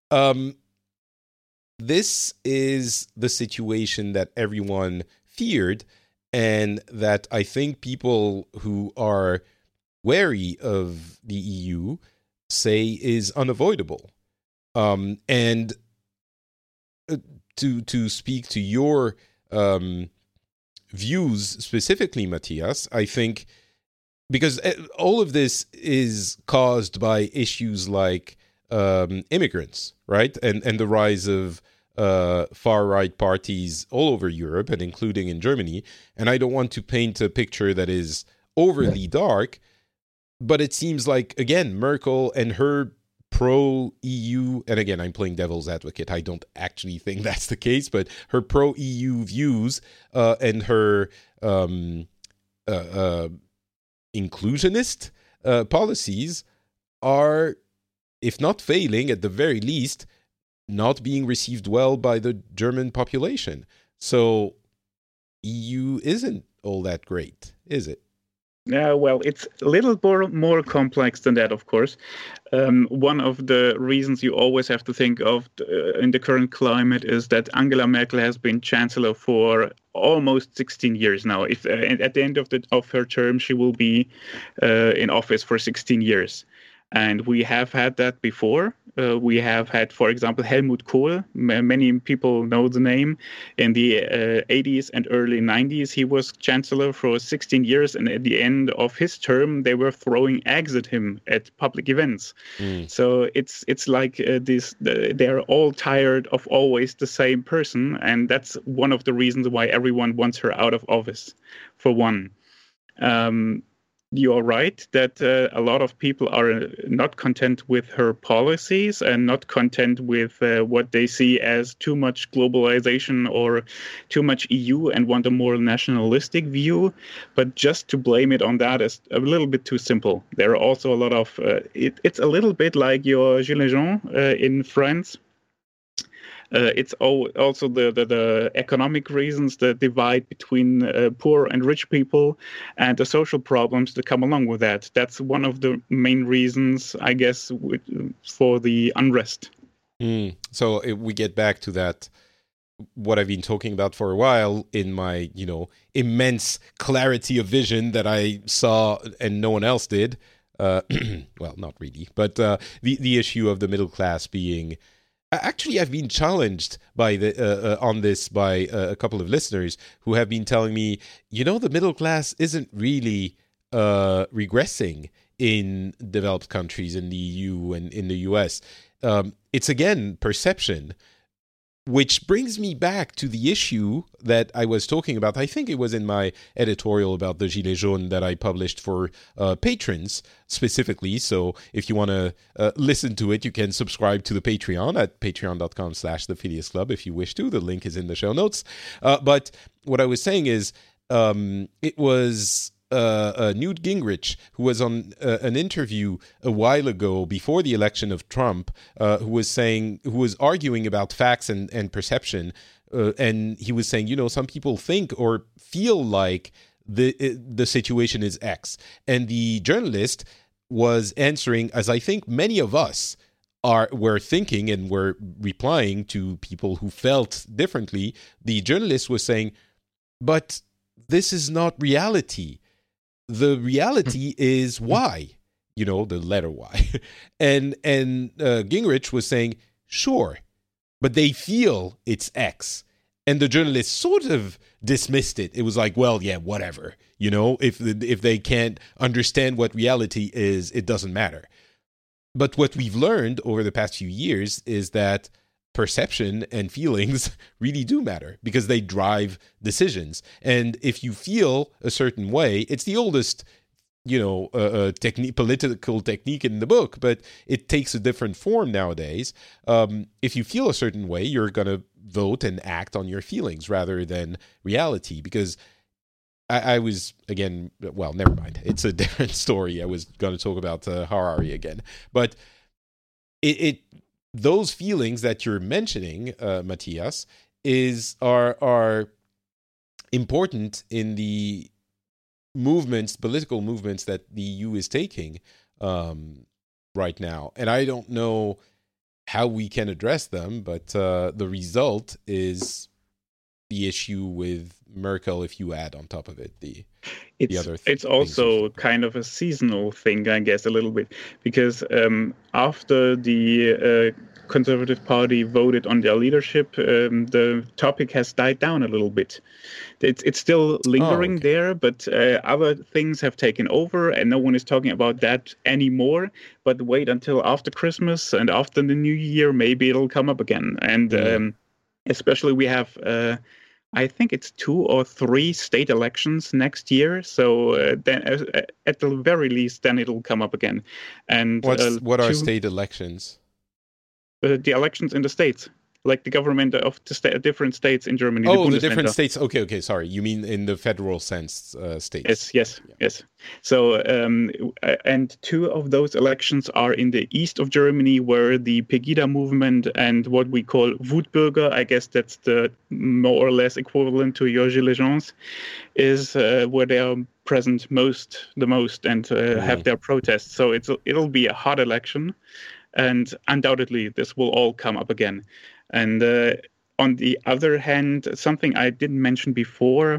[SPEAKER 4] This is the situation that everyone feared, and that I think people who are wary of the EU say is unavoidable. And to speak to your views specifically, Matthias, I think, because all of this is caused by issues like immigrants, right? And the rise of far-right parties all over Europe, and including in Germany. And I don't want to paint a picture that is overly dark, but it seems like, again, Merkel and her pro-EU, and again, I'm playing devil's advocate, I don't actually think that's the case, but her pro-EU views and her inclusionist policies are, if not failing, at the very least, not being received well by the German population. So EU isn't all that great, is it?
[SPEAKER 5] Yeah, well, it's a little more complex than that, of course. One of the reasons you always have to think of in the current climate is that Angela Merkel has been chancellor for almost 16 years now. If at the end of her term, she will be in office for 16 years. And we have had that before. We have had, for example, Helmut Kohl. Many people know the name. In the 80s and early 90s, he was chancellor for 16 years. And at the end of his term, they were throwing eggs at him at public events. So it's like they're all tired of always the same person. And that's one of the reasons why everyone wants her out of office, for one. You're right that a lot of people are not content with her policies and not content with what they see as too much globalization or too much EU, and want a more nationalistic view. But just to blame it on that is a little bit too simple. There are also a lot of it's a little bit like your Gilets jaunes in France. It's also the economic reasons, the divide between poor and rich people, and the social problems that come along with that. That's one of the main reasons, I guess, for the unrest.
[SPEAKER 4] So if we get back to that, what I've been talking about for a while in my, immense clarity of vision that I saw and no one else did. Well, not really, but the issue of the middle class being... Actually, I've been challenged by on this by a couple of listeners who have been telling me, the middle class isn't really regressing in developed countries in the EU and in the US. It's, again, perception. which brings me back to the issue that I was talking about. I think it was in my editorial about the Gilets jaunes that I published for patrons specifically. So if you want to listen to it, you can subscribe to the Patreon at patreon.com/The Phileas Club if you wish to. The link is in the show notes. But what I was saying is it was Newt Gingrich, who was on an interview a while ago before the election of Trump, who was arguing about facts and perception, and he was saying, some people think or feel like the situation is X, and the journalist was answering, as I think many of us were thinking and were replying to people who felt differently. The journalist was saying, but this is not reality. The reality is Y, the letter Y. And Gingrich was saying, sure, but they feel it's X. And the journalist sort of dismissed it. It was like, well, yeah, whatever. If they can't understand what reality is, it doesn't matter. But what we've learned over the past few years is that perception and feelings really do matter because they drive decisions. And if you feel a certain way, it's the oldest, political technique in the book, but it takes a different form nowadays. If you feel a certain way, you're going to vote and act on your feelings rather than reality. Because I was, again, well, never mind. It's a different story. I was going to talk about Harari again. But those feelings that you're mentioning, Matthias, are important in the political movements that the EU is taking right now. And I don't know how we can address them, but the result is the issue with Merkel, if you add on top of it the other
[SPEAKER 5] it's also kind of a seasonal thing, I guess, a little bit, because after the Conservative Party voted on their leadership, the topic has died down a little bit. It's still lingering there, but other things have taken over, and no one is talking about that anymore. But wait until after Christmas and after the New Year, maybe it'll come up again. And especially we have, I think it's 2 or 3 state elections next year. So then, at the very least, then it'll come up again. And
[SPEAKER 4] what are state elections?
[SPEAKER 5] The elections in the states, like the government of the different states in Germany.
[SPEAKER 4] Oh, the different states. Okay. Sorry, you mean in the federal sense, states?
[SPEAKER 5] Yes. So, and 2 of those elections are in the east of Germany, where the Pegida movement and what we call Wutbürger, I guess that's the more or less equivalent to your Gilets jaunes, is where they are present the most and have their protests. So it'll be a hot election. And undoubtedly, this will all come up again. And on the other hand, something I didn't mention before,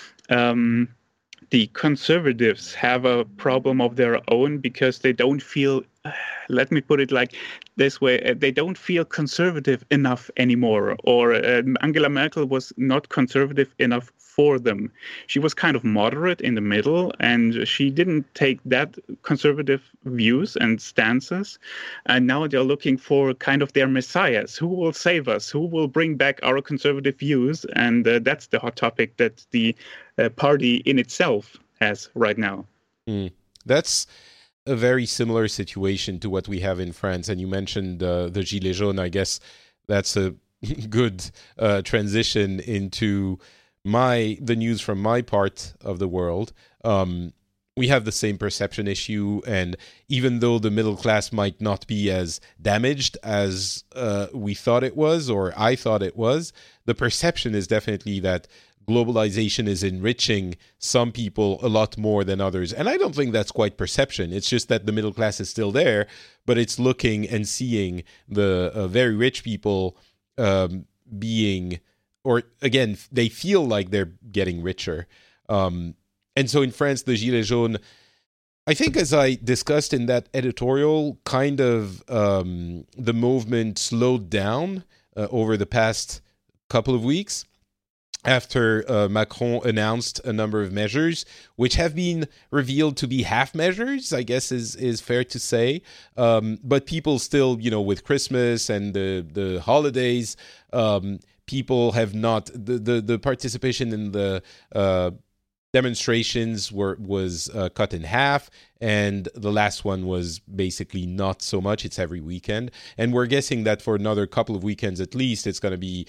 [SPEAKER 5] the conservatives have a problem of their own because they don't feel, let me put it like this way, they don't feel conservative enough anymore. Or Angela Merkel was not conservative enough for them. She was kind of moderate in the middle, and she didn't take that conservative views and stances. And now they're looking for kind of their messiahs. Who will save us? Who will bring back our conservative views? And that's the hot topic that the party in itself has right now.
[SPEAKER 4] That's a very similar situation to what we have in France. And you mentioned the Gilets jaunes. I guess that's a good transition into the news from my part of the world. We have the same perception issue, and even though the middle class might not be as damaged as we thought it was, or I thought it was, the perception is definitely that globalization is enriching some people a lot more than others. And I don't think that's quite perception. It's just that the middle class is still there, but it's looking and seeing the very rich people being, or again, they feel like they're getting richer. And so in France, the Gilets jaunes, I think as I discussed in that editorial, kind of the movement slowed down over the past couple of weeks. after Macron announced a number of measures, which have been revealed to be half measures, I guess is fair to say. But people still, with Christmas and the holidays, people have not, the participation in the demonstrations was cut in half, and the last one was basically not so much. It's every weekend, and we're guessing that for another couple of weekends at least, it's going to be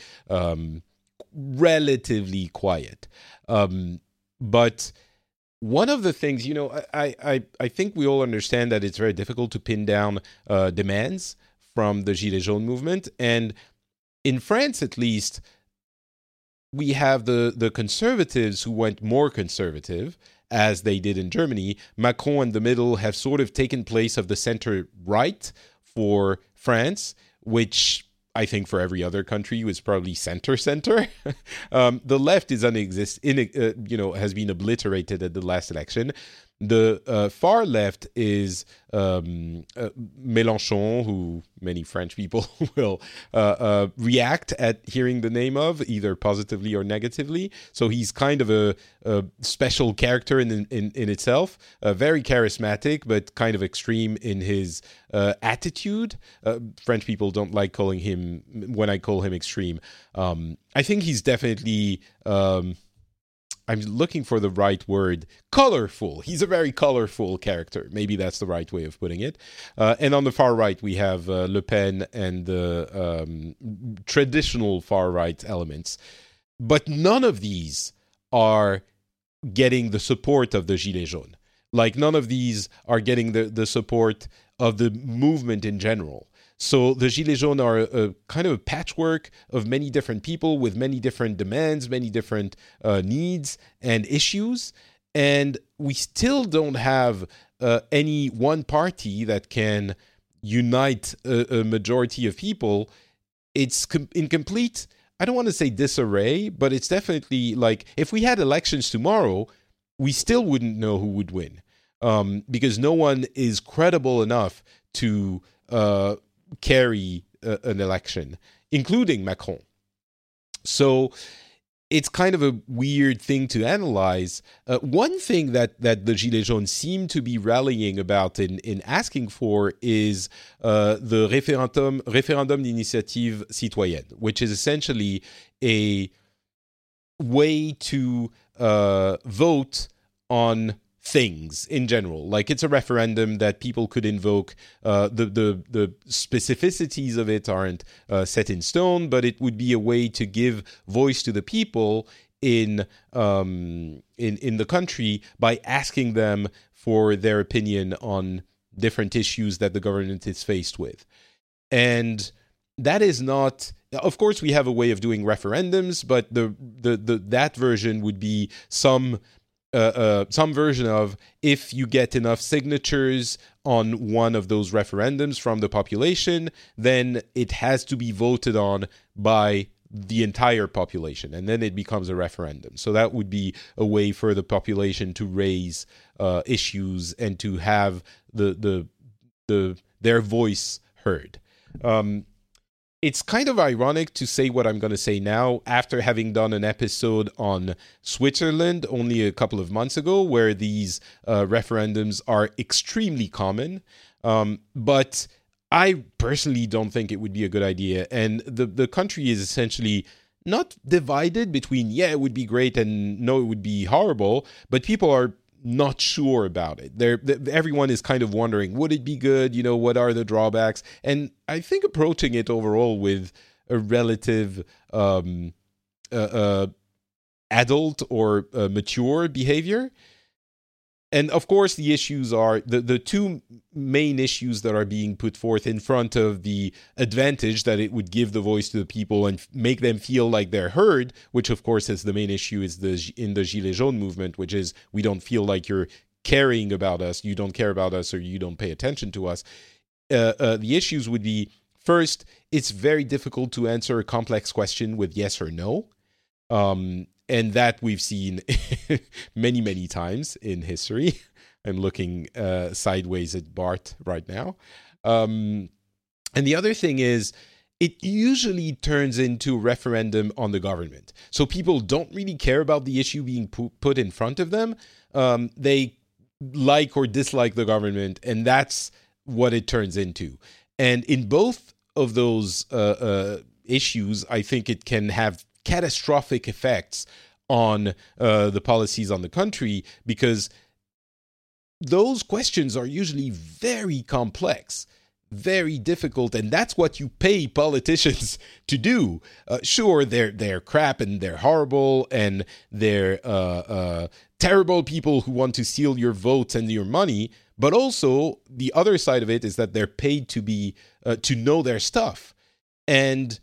[SPEAKER 4] relatively quiet. But one of the things, I think we all understand that it's very difficult to pin down demands from the Gilets jaunes movement, and in France at least, we have the conservatives who went more conservative, as they did in Germany. Macron and the middle have sort of taken place of the center-right for France, which I think for every other country was probably center. The left is has been obliterated at the last election. The far left is Mélenchon, who many French people will react at hearing the name of, either positively or negatively. So he's kind of a special character in itself, very charismatic, but kind of extreme in his attitude. French people don't like calling him, when I call him extreme. I think he's definitely... I'm looking for the right word. Colorful. He's a very colorful character. Maybe that's the right way of putting it. And on the far right, we have Le Pen and the traditional far right elements. But none of these are getting the support of the Gilets jaunes. Like, none of these are getting the support of the movement in general. So the Gilets jaunes are a kind of a patchwork of many different people with many different demands, many different needs and issues. And we still don't have any one party that can unite a majority of people. It's in complete, I don't want to say disarray, but it's definitely like, if we had elections tomorrow, we still wouldn't know who would win. Because no one is credible enough to... carry an election, including Macron. So it's kind of a weird thing to analyze. One thing that the Gilets jaunes seem to be rallying about in asking for is the référendum d'initiative citoyenne, which is essentially a way to vote on things in general. Like, it's a referendum that people could invoke. The specificities of it aren't set in stone, but it would be a way to give voice to the people in the country by asking them for their opinion on different issues that the government is faced with. And that is not... Of course, we have a way of doing referendums, but that version would be some version of, if you get enough signatures on one of those referendums from the population, then it has to be voted on by the entire population, and then it becomes a referendum. So that would be a way for the population to raise issues and to have their voice heard. It's kind of ironic to say what I'm going to say now after having done an episode on Switzerland only a couple of months ago, where these referendums are extremely common. But I personally don't think it would be a good idea. And the country is essentially not divided between, yeah, it would be great, and no, it would be horrible. But people are not sure about it. Everyone is kind of wondering, would it be good? What are the drawbacks? And I think approaching it overall with a relative adult or mature behavior. And of course, the issues are the two main issues that are being put forth in front of the advantage that it would give the voice to the people and make them feel like they're heard, which of course is the main issue in the Gilets jaunes movement, which is, we don't feel like you're caring about us, you don't care about us, or you don't pay attention to us. The issues would be, first, it's very difficult to answer a complex question with yes or no. And that we've seen many, many times in history. I'm looking sideways at Bart right now. And the other thing is, it usually turns into referendum on the government. So people don't really care about the issue being put in front of them. They like or dislike the government, and that's what it turns into. And in both of those issues, I think it can have catastrophic effects on the policies on the country, because those questions are usually very complex, very difficult, and that's what you pay politicians to do. Sure, they're crap and they're horrible and they're terrible people who want to steal your votes and your money, but also the other side of it is that they're paid to be to know their stuff. And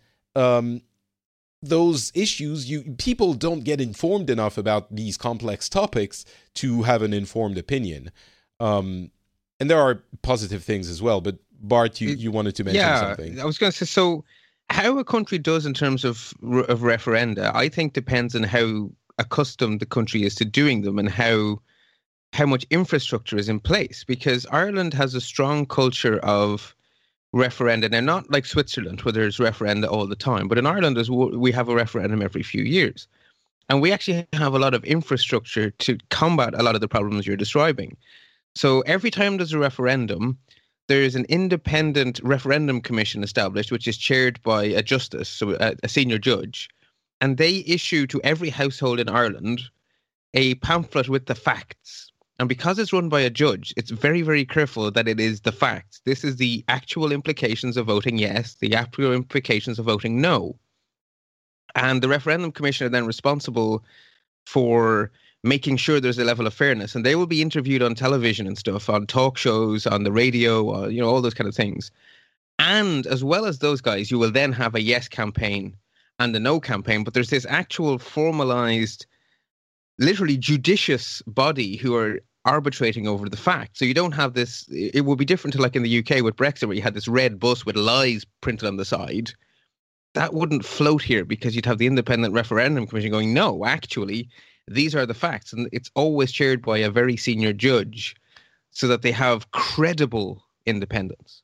[SPEAKER 4] those issues, people don't get informed enough about these complex topics to have an informed opinion. And there are positive things as well, but Bart, you wanted to mention something.
[SPEAKER 6] I was going to say, so how a country does in terms of referenda, I think depends on how accustomed the country is to doing them and how much infrastructure is in place, because Ireland has a strong culture of referenda. They're not like Switzerland where there's referenda all the time, but in Ireland we have a referendum every few years, and we actually have a lot of infrastructure to combat a lot of the problems you're describing. So every time there's a referendum, there is an independent referendum commission established, which is chaired by a justice, so a senior judge, and they issue to every household in Ireland a pamphlet with the facts. And because it's run by a judge, it's very, very careful that it is the facts. This is the actual implications of voting yes, the actual implications of voting no. And the referendum commission are then responsible for making sure there's a level of fairness. And they will be interviewed on television and stuff, on talk shows, on the radio, all those kind of things. And as well as those guys, you will then have a yes campaign and a no campaign. But there's this actual formalized, literally judicious body who are arbitrating over the facts. So you don't have this, it will be different to like in the UK with Brexit, where you had this red bus with lies printed on the side. That wouldn't float here, because you'd have the independent referendum commission going, no, actually, these are the facts. And it's always chaired by a very senior judge so that they have credible independence.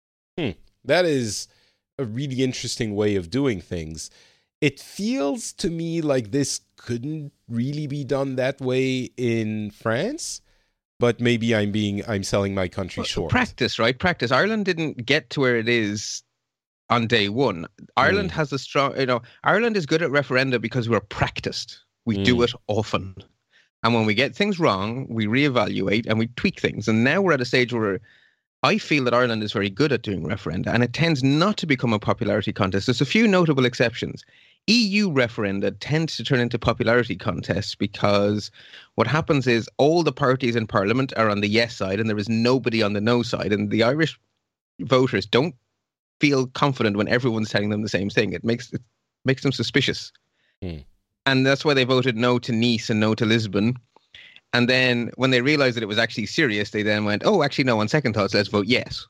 [SPEAKER 4] That is a really interesting way of doing things. It feels to me like this couldn't really be done that way in France, but maybe I'm selling my country short.
[SPEAKER 6] Practice, right? Practice. Ireland didn't get to where it is on day one. Ireland has a strong, Ireland is good at referenda because we're practiced. We do it often. And when we get things wrong, we reevaluate and we tweak things. And now we're at a stage where I feel that Ireland is very good at doing referenda, and it tends not to become a popularity contest. There's a few notable exceptions. EU referenda tend to turn into popularity contests because what happens is all the parties in Parliament are on the yes side and there is nobody on the no side. And the Irish voters don't feel confident when everyone's telling them the same thing. It makes them suspicious. And that's why they voted no to Nice and no to Lisbon. And then when they realized that it was actually serious, they then went, oh, actually, no, on second thoughts, let's vote yes.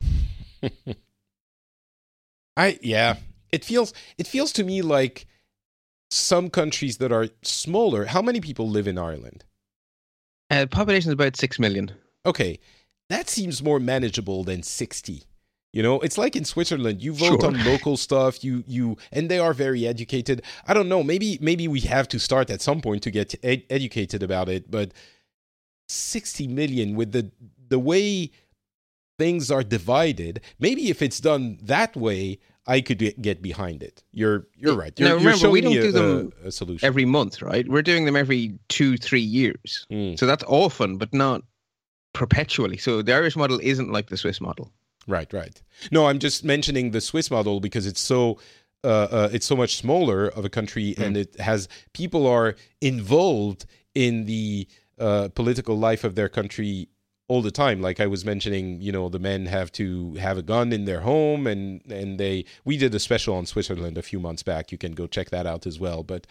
[SPEAKER 4] It feels to me like some countries that are smaller. How many people live in Ireland?
[SPEAKER 6] Population is about 6 million.
[SPEAKER 4] Okay. That seems more manageable than 60. It's like in Switzerland, you vote on local stuff, you and they are very educated. I don't know, maybe we have to start at some point to get educated about it, but 60 million with the way things are divided, maybe if it's done that way, I could get behind it. You're right.
[SPEAKER 6] Now remember, we don't do them
[SPEAKER 4] a solution
[SPEAKER 6] every month, right? We're doing them every 2-3 years. So that's often, but not perpetually. So the Irish model isn't like the Swiss model.
[SPEAKER 4] Right. No, I'm just mentioning the Swiss model because it's so much smaller of a country, and it has people are involved in the political life of their country all the time. Like I was mentioning, the men have to have a gun in their home, and we did a special on Switzerland a few months back. You can go check that out as well. But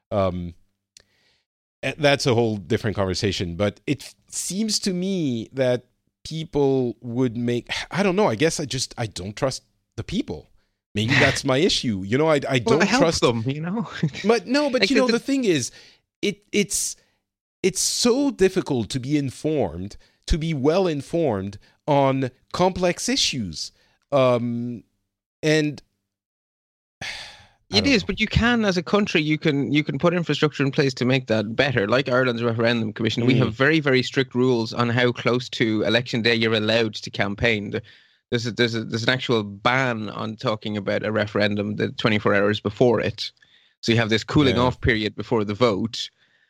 [SPEAKER 4] that's a whole different conversation. But it seems to me that people would make, I don't know, I guess I don't trust the people. Maybe that's my issue. I don't trust
[SPEAKER 6] them,
[SPEAKER 4] But no, but the thing is, it's so difficult to be informed, to be well informed on complex issues. And
[SPEAKER 6] It is, but you can, as a country, you can put infrastructure in place to make that better. Like Ireland's referendum commission, we have very, very strict rules on how close to election day you're allowed to campaign. There's an actual ban on talking about a referendum the 24 hours before it. So you have this cooling off period before the vote.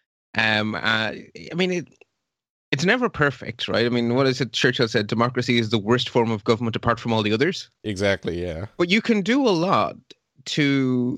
[SPEAKER 6] It's never perfect, right? I mean, what is it? Churchill said, democracy is the worst form of government apart from all the others.
[SPEAKER 4] Exactly, yeah.
[SPEAKER 6] But you can do a lot to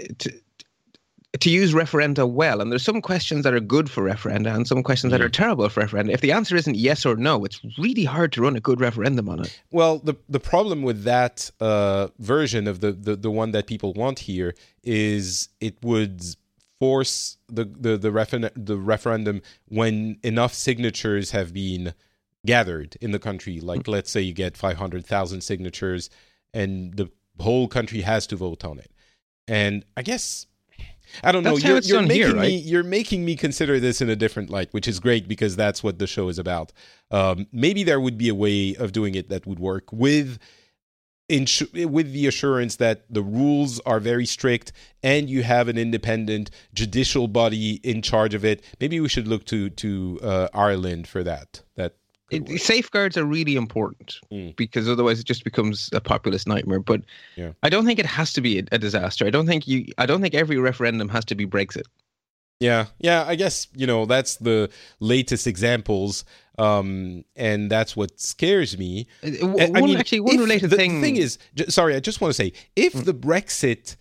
[SPEAKER 6] use referenda well. And there's some questions that are good for referenda and some questions that are terrible for referenda. If the answer isn't yes or no, it's really hard to run a good referendum on it.
[SPEAKER 4] Well, the problem with that version of the one that people want here is it would force the referendum when enough signatures have been gathered in the country. Like, let's say you get 500,000 signatures and the whole country has to vote on it. And I guess, I don't know, you're making me consider this in a different light, which is great because that's what the show is about. Maybe there would be a way of doing it that would work with the assurance that the rules are very strict and you have an independent judicial body in charge of it. Maybe we should look to Ireland for that.
[SPEAKER 6] Safeguards are really important because otherwise it just becomes a populist nightmare. But I don't think it has to be a disaster. I don't think every referendum has to be Brexit.
[SPEAKER 4] Yeah. I guess that's the latest examples, and that's what scares me.
[SPEAKER 6] One related thing.
[SPEAKER 4] The thing is, sorry, I just want to say, if the Brexit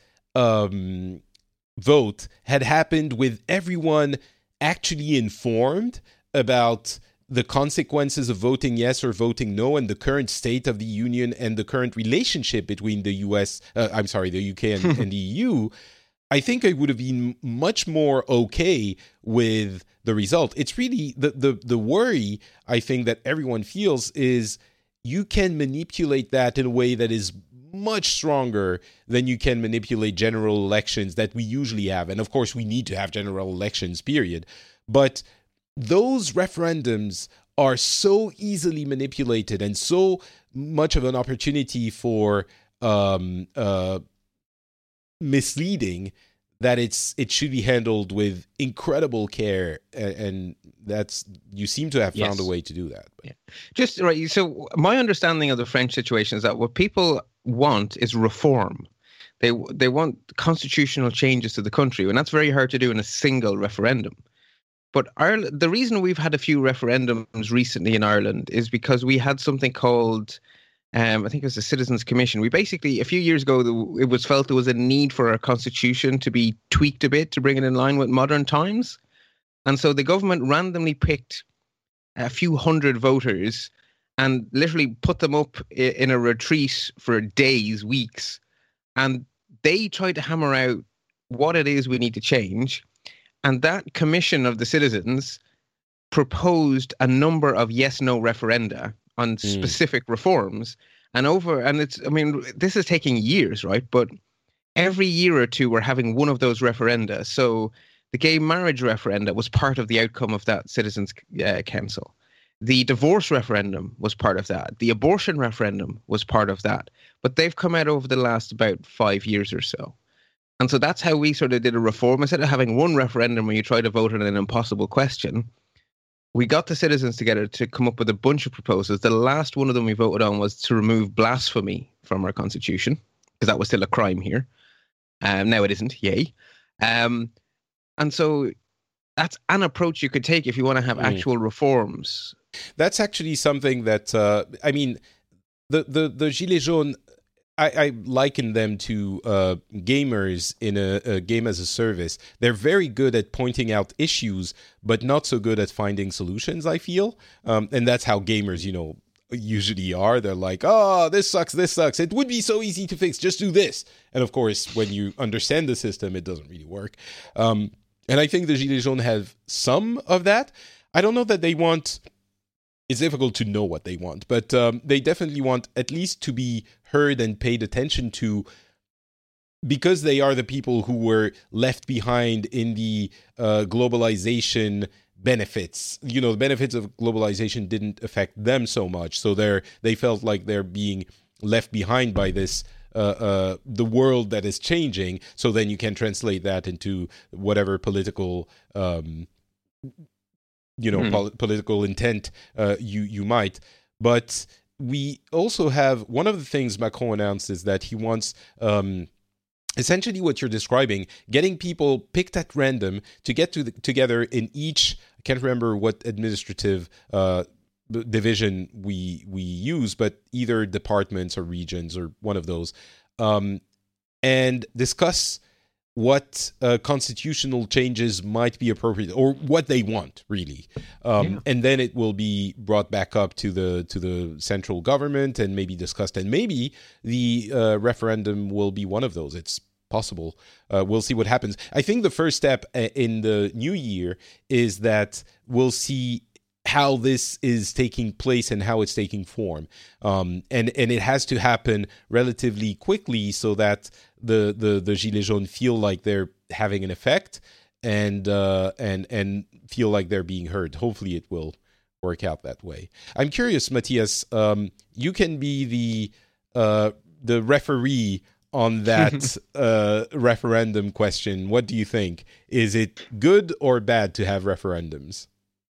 [SPEAKER 4] vote had happened with everyone actually informed about the consequences of voting yes or voting no, and the current state of the union and the current relationship between the UK and the EU, I think I would have been much more okay with the result. It's really the worry I think that everyone feels is you can manipulate that in a way that is much stronger than you can manipulate general elections that we usually have. And of course, we need to have general elections, period. But those referendums are so easily manipulated and so much of an opportunity for misleading that it should be handled with incredible care, and you seem to have found a way to do that.
[SPEAKER 6] Yeah. Just right. So my understanding of the French situation is that what people want is reform. They want constitutional changes to the country, and that's very hard to do in a single referendum. But Ireland, the reason we've had a few referendums recently in Ireland is because we had something called, I think it was the Citizens Commission. We basically, a few years ago, it was felt there was a need for our constitution to be tweaked a bit to bring it in line with modern times. And so the government randomly picked a few hundred voters and literally put them up in a retreat for days, weeks. And they tried to hammer out what it is we need to change. And that commission of the citizens proposed a number of yes-no referenda on specific reforms. And this is taking years, right? But every year or two, we're having one of those referenda. So the gay marriage referenda was part of the outcome of that citizens' council. The divorce referendum was part of that. The abortion referendum was part of that. But they've come out over the last about 5 years or so. And so that's how we sort of did a reform. Instead of having one referendum where you try to vote on an impossible question, we got the citizens together to come up with a bunch of proposals. The last one of them we voted on was to remove blasphemy from our constitution, because that was still a crime here. Now it isn't, yay. And so that's an approach you could take if you want to have actual reforms.
[SPEAKER 4] That's actually something that, the Gilets jaunes, I liken them to gamers in a game as a service. They're very good at pointing out issues, but not so good at finding solutions, I feel. And that's how gamers, usually are. They're like, oh, this sucks. It would be so easy to fix. Just do this. And of course, when you understand the system, it doesn't really work. And I think the Gilets jaunes have some of that. I don't know that they want... It's difficult to know what they want, but they definitely want at least to be heard and paid attention to, because they are the people who were left behind in the globalization benefits. The benefits of globalization didn't affect them so much, so they felt like they're being left behind by this the world that is changing. So then you can translate that into whatever political, political intent you might. But we also have, one of the things Macron announced is that he wants essentially what you're describing, getting people picked at random to get together in each, I can't remember what administrative division we use, but either departments or regions or one of those, and discuss what constitutional changes might be appropriate or what they want, really. And then it will be brought back up to the central government and maybe discussed. And maybe the referendum will be one of those. It's possible. We'll see what happens. I think the first step in the new year is that we'll see how this is taking place and how it's taking form. And it has to happen relatively quickly so that the Gilets jaunes feel like they're having an effect and feel like they're being heard. Hopefully it will work out that way. I'm curious, Matthias, you can be the referee on that referendum question. What do you think? Is it good or bad to have referendums?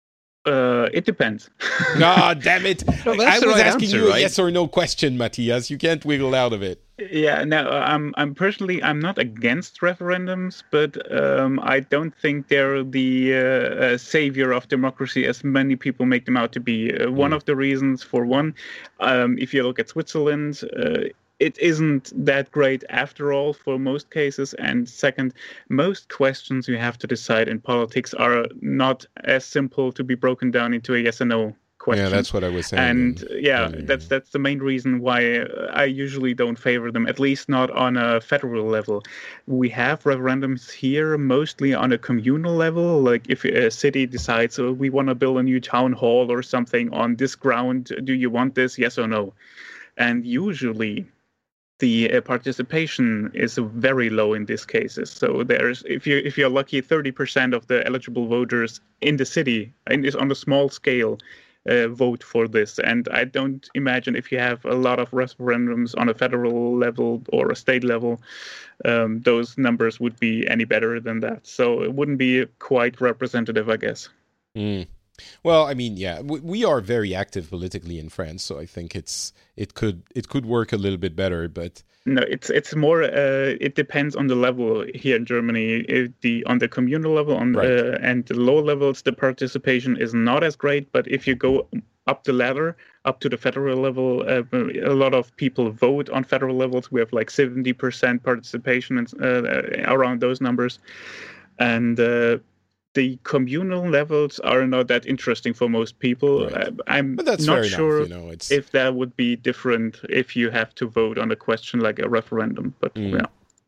[SPEAKER 5] It depends.
[SPEAKER 4] God damn it.
[SPEAKER 6] No,
[SPEAKER 4] I was asking
[SPEAKER 6] answer,
[SPEAKER 4] you a
[SPEAKER 6] right?
[SPEAKER 4] yes or no question, Matthias. You can't wiggle out of it.
[SPEAKER 5] Yeah, no, I'm personally, I'm not against referendums, but I don't think they're the savior of democracy as many people make them out to be. One of the reasons, for one, if you look at Switzerland, it isn't that great after all for most cases. And second, most questions you have to decide in politics are not as simple to be broken down into a yes or no question.
[SPEAKER 4] Yeah, that's what I was saying.
[SPEAKER 5] And that's the main reason why I usually don't favor them, at least not on a federal level. We have referendums here mostly on a communal level, like if a city decides, we want to build a new town hall or something on this ground, do you want this, yes or no? And usually the participation is very low in these cases. So there's, if you're lucky, 30% of the eligible voters in the city, and is on a small scale, vote for this. And I don't imagine if you have a lot of referendums on a federal level or a state level, those numbers would be any better than that. So it wouldn't be quite representative, I guess.
[SPEAKER 4] Well, I mean, yeah, we are very active politically in France, so I think it could work a little bit better, but
[SPEAKER 5] no, it's more. It depends on the level here in Germany. On the communal level, and the lower levels, the participation is not as great. But if you go up the ladder, up to the federal level, a lot of people vote on federal levels. We have like 70% participation around those numbers, and the communal levels are not that interesting for most people.
[SPEAKER 4] Right.
[SPEAKER 5] I'm
[SPEAKER 4] but that's
[SPEAKER 5] not
[SPEAKER 4] fair
[SPEAKER 5] sure
[SPEAKER 4] enough,
[SPEAKER 5] if that would be different if you have to vote on a question like a referendum. But yeah.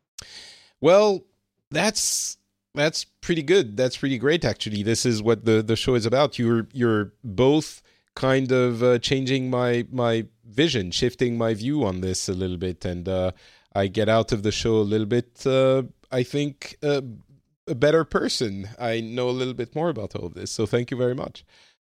[SPEAKER 4] Well, that's pretty good. That's pretty great, actually. This is what the show is about. You're both kind of changing my vision, shifting my view on this a little bit, and I get out of the show a little bit, I think, a better person. I know a little bit more about all of this, so thank you very much.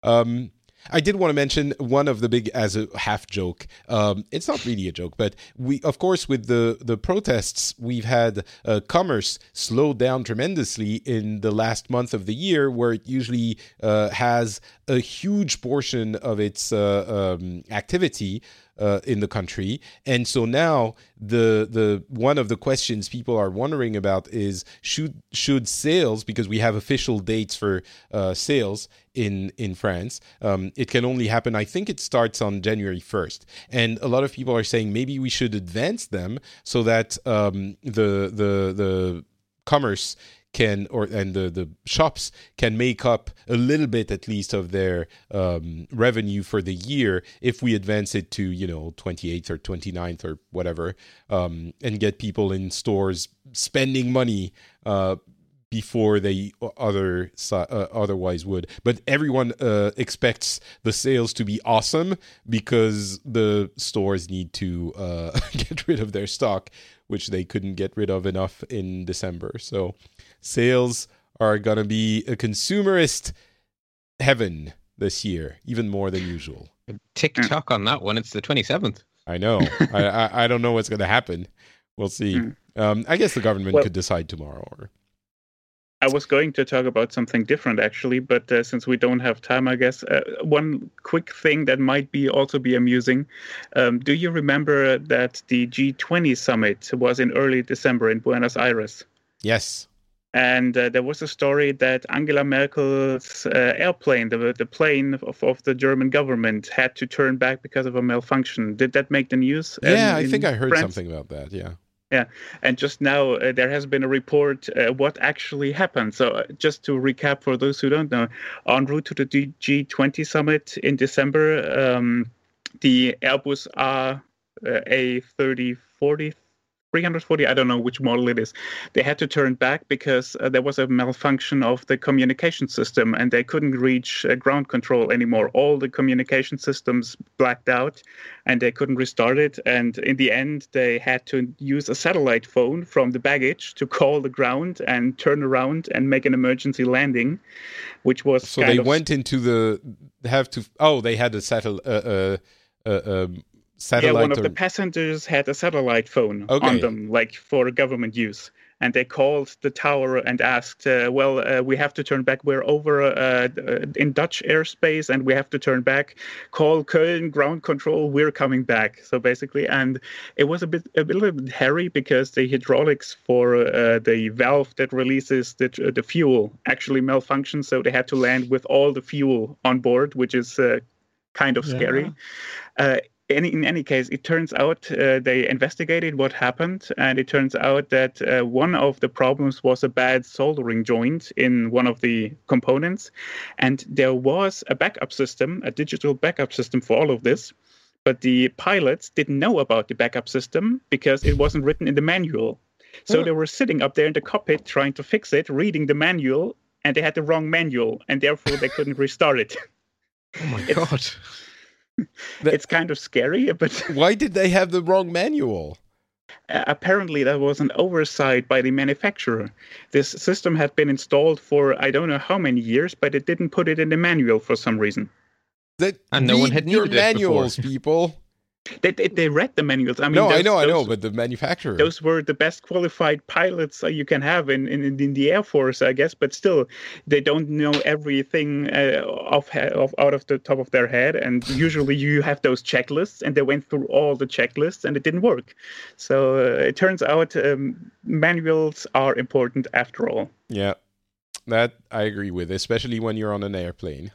[SPEAKER 4] I did want to mention one of the big, as a half joke, it's not really a joke, but we, of course, with the protests, we've had commerce slow down tremendously in the last month of the year, where it usually has a huge portion of its activity in the country. And so now the one of the questions people are wondering about is should sales, because we have official dates for sales in France, it can only happen, I think it starts on January 1st, and a lot of people are saying maybe we should advance them so that the commerce can, and the shops can make up a little bit at least of their revenue for the year if we advance it to 28th or 29th or whatever, and get people in stores spending money before they otherwise would. But everyone expects the sales to be awesome because the stores need to get rid of their stock, which they couldn't get rid of enough in December. So sales are going to be a consumerist heaven this year, even more than usual.
[SPEAKER 6] TikTok on that one. It's the 27th.
[SPEAKER 4] I know. I don't know what's going to happen. We'll see. I guess the government could decide tomorrow. Or...
[SPEAKER 5] I was going to talk about something different, actually, but since we don't have time, I guess one quick thing that might also be amusing. Do you remember that the G20 summit was in early December in Buenos Aires?
[SPEAKER 4] Yes.
[SPEAKER 5] And there was a story that Angela Merkel's airplane, the plane of the German government, had to turn back because of a malfunction. Did that make the news?
[SPEAKER 4] Yeah, I think I heard something about that, yeah.
[SPEAKER 5] Yeah, and just now there has been a report what actually happened. So just to recap for those who don't know, en route to the G20 summit in December, the Airbus A340, I don't know which model it is, they had to turn back because there was a malfunction of the communication system and they couldn't reach ground control anymore. All the communication systems blacked out and they couldn't restart it. And in the end, they had to use a satellite phone from the baggage to call the ground and turn around and make an emergency landing, which was
[SPEAKER 4] so they went into the they had a satellite.
[SPEAKER 5] One of the passengers had a satellite phone on them, like for government use. And they called the tower and asked, we have to turn back. We're over in Dutch airspace and we have to turn back. Call Köln ground control. We're coming back. So basically, and it was a little bit hairy because the hydraulics for the valve that releases the fuel actually malfunctioned. So they had to land with all the fuel on board, which is kind of scary. In any case, it turns out they investigated what happened, and it turns out that one of the problems was a bad soldering joint in one of the components, and there was a backup system, a digital backup system for all of this, but the pilots didn't know about the backup system because it wasn't written in the manual. So they were sitting up there in the cockpit trying to fix it, reading the manual, and they had the wrong manual, and therefore they couldn't restart it.
[SPEAKER 6] Oh my God.
[SPEAKER 5] It's kind of scary, but...
[SPEAKER 4] Why did they have the wrong manual?
[SPEAKER 5] Apparently, that was an oversight by the manufacturer. This system had been installed for I don't know how many years, but it didn't put it in the manual for some reason.
[SPEAKER 6] And no one had needed
[SPEAKER 4] your manuals,
[SPEAKER 6] it before.
[SPEAKER 4] people.
[SPEAKER 5] They read the manuals. I mean,
[SPEAKER 4] I know, but the manufacturer.
[SPEAKER 5] Those were the best qualified pilots you can have in the Air Force, I guess. But still, they don't know everything out of the top of their head. And usually you have those checklists, and they went through all the checklists, and it didn't work. So it turns out manuals are important after all.
[SPEAKER 4] Yeah, that I agree with, especially when you're on an airplane.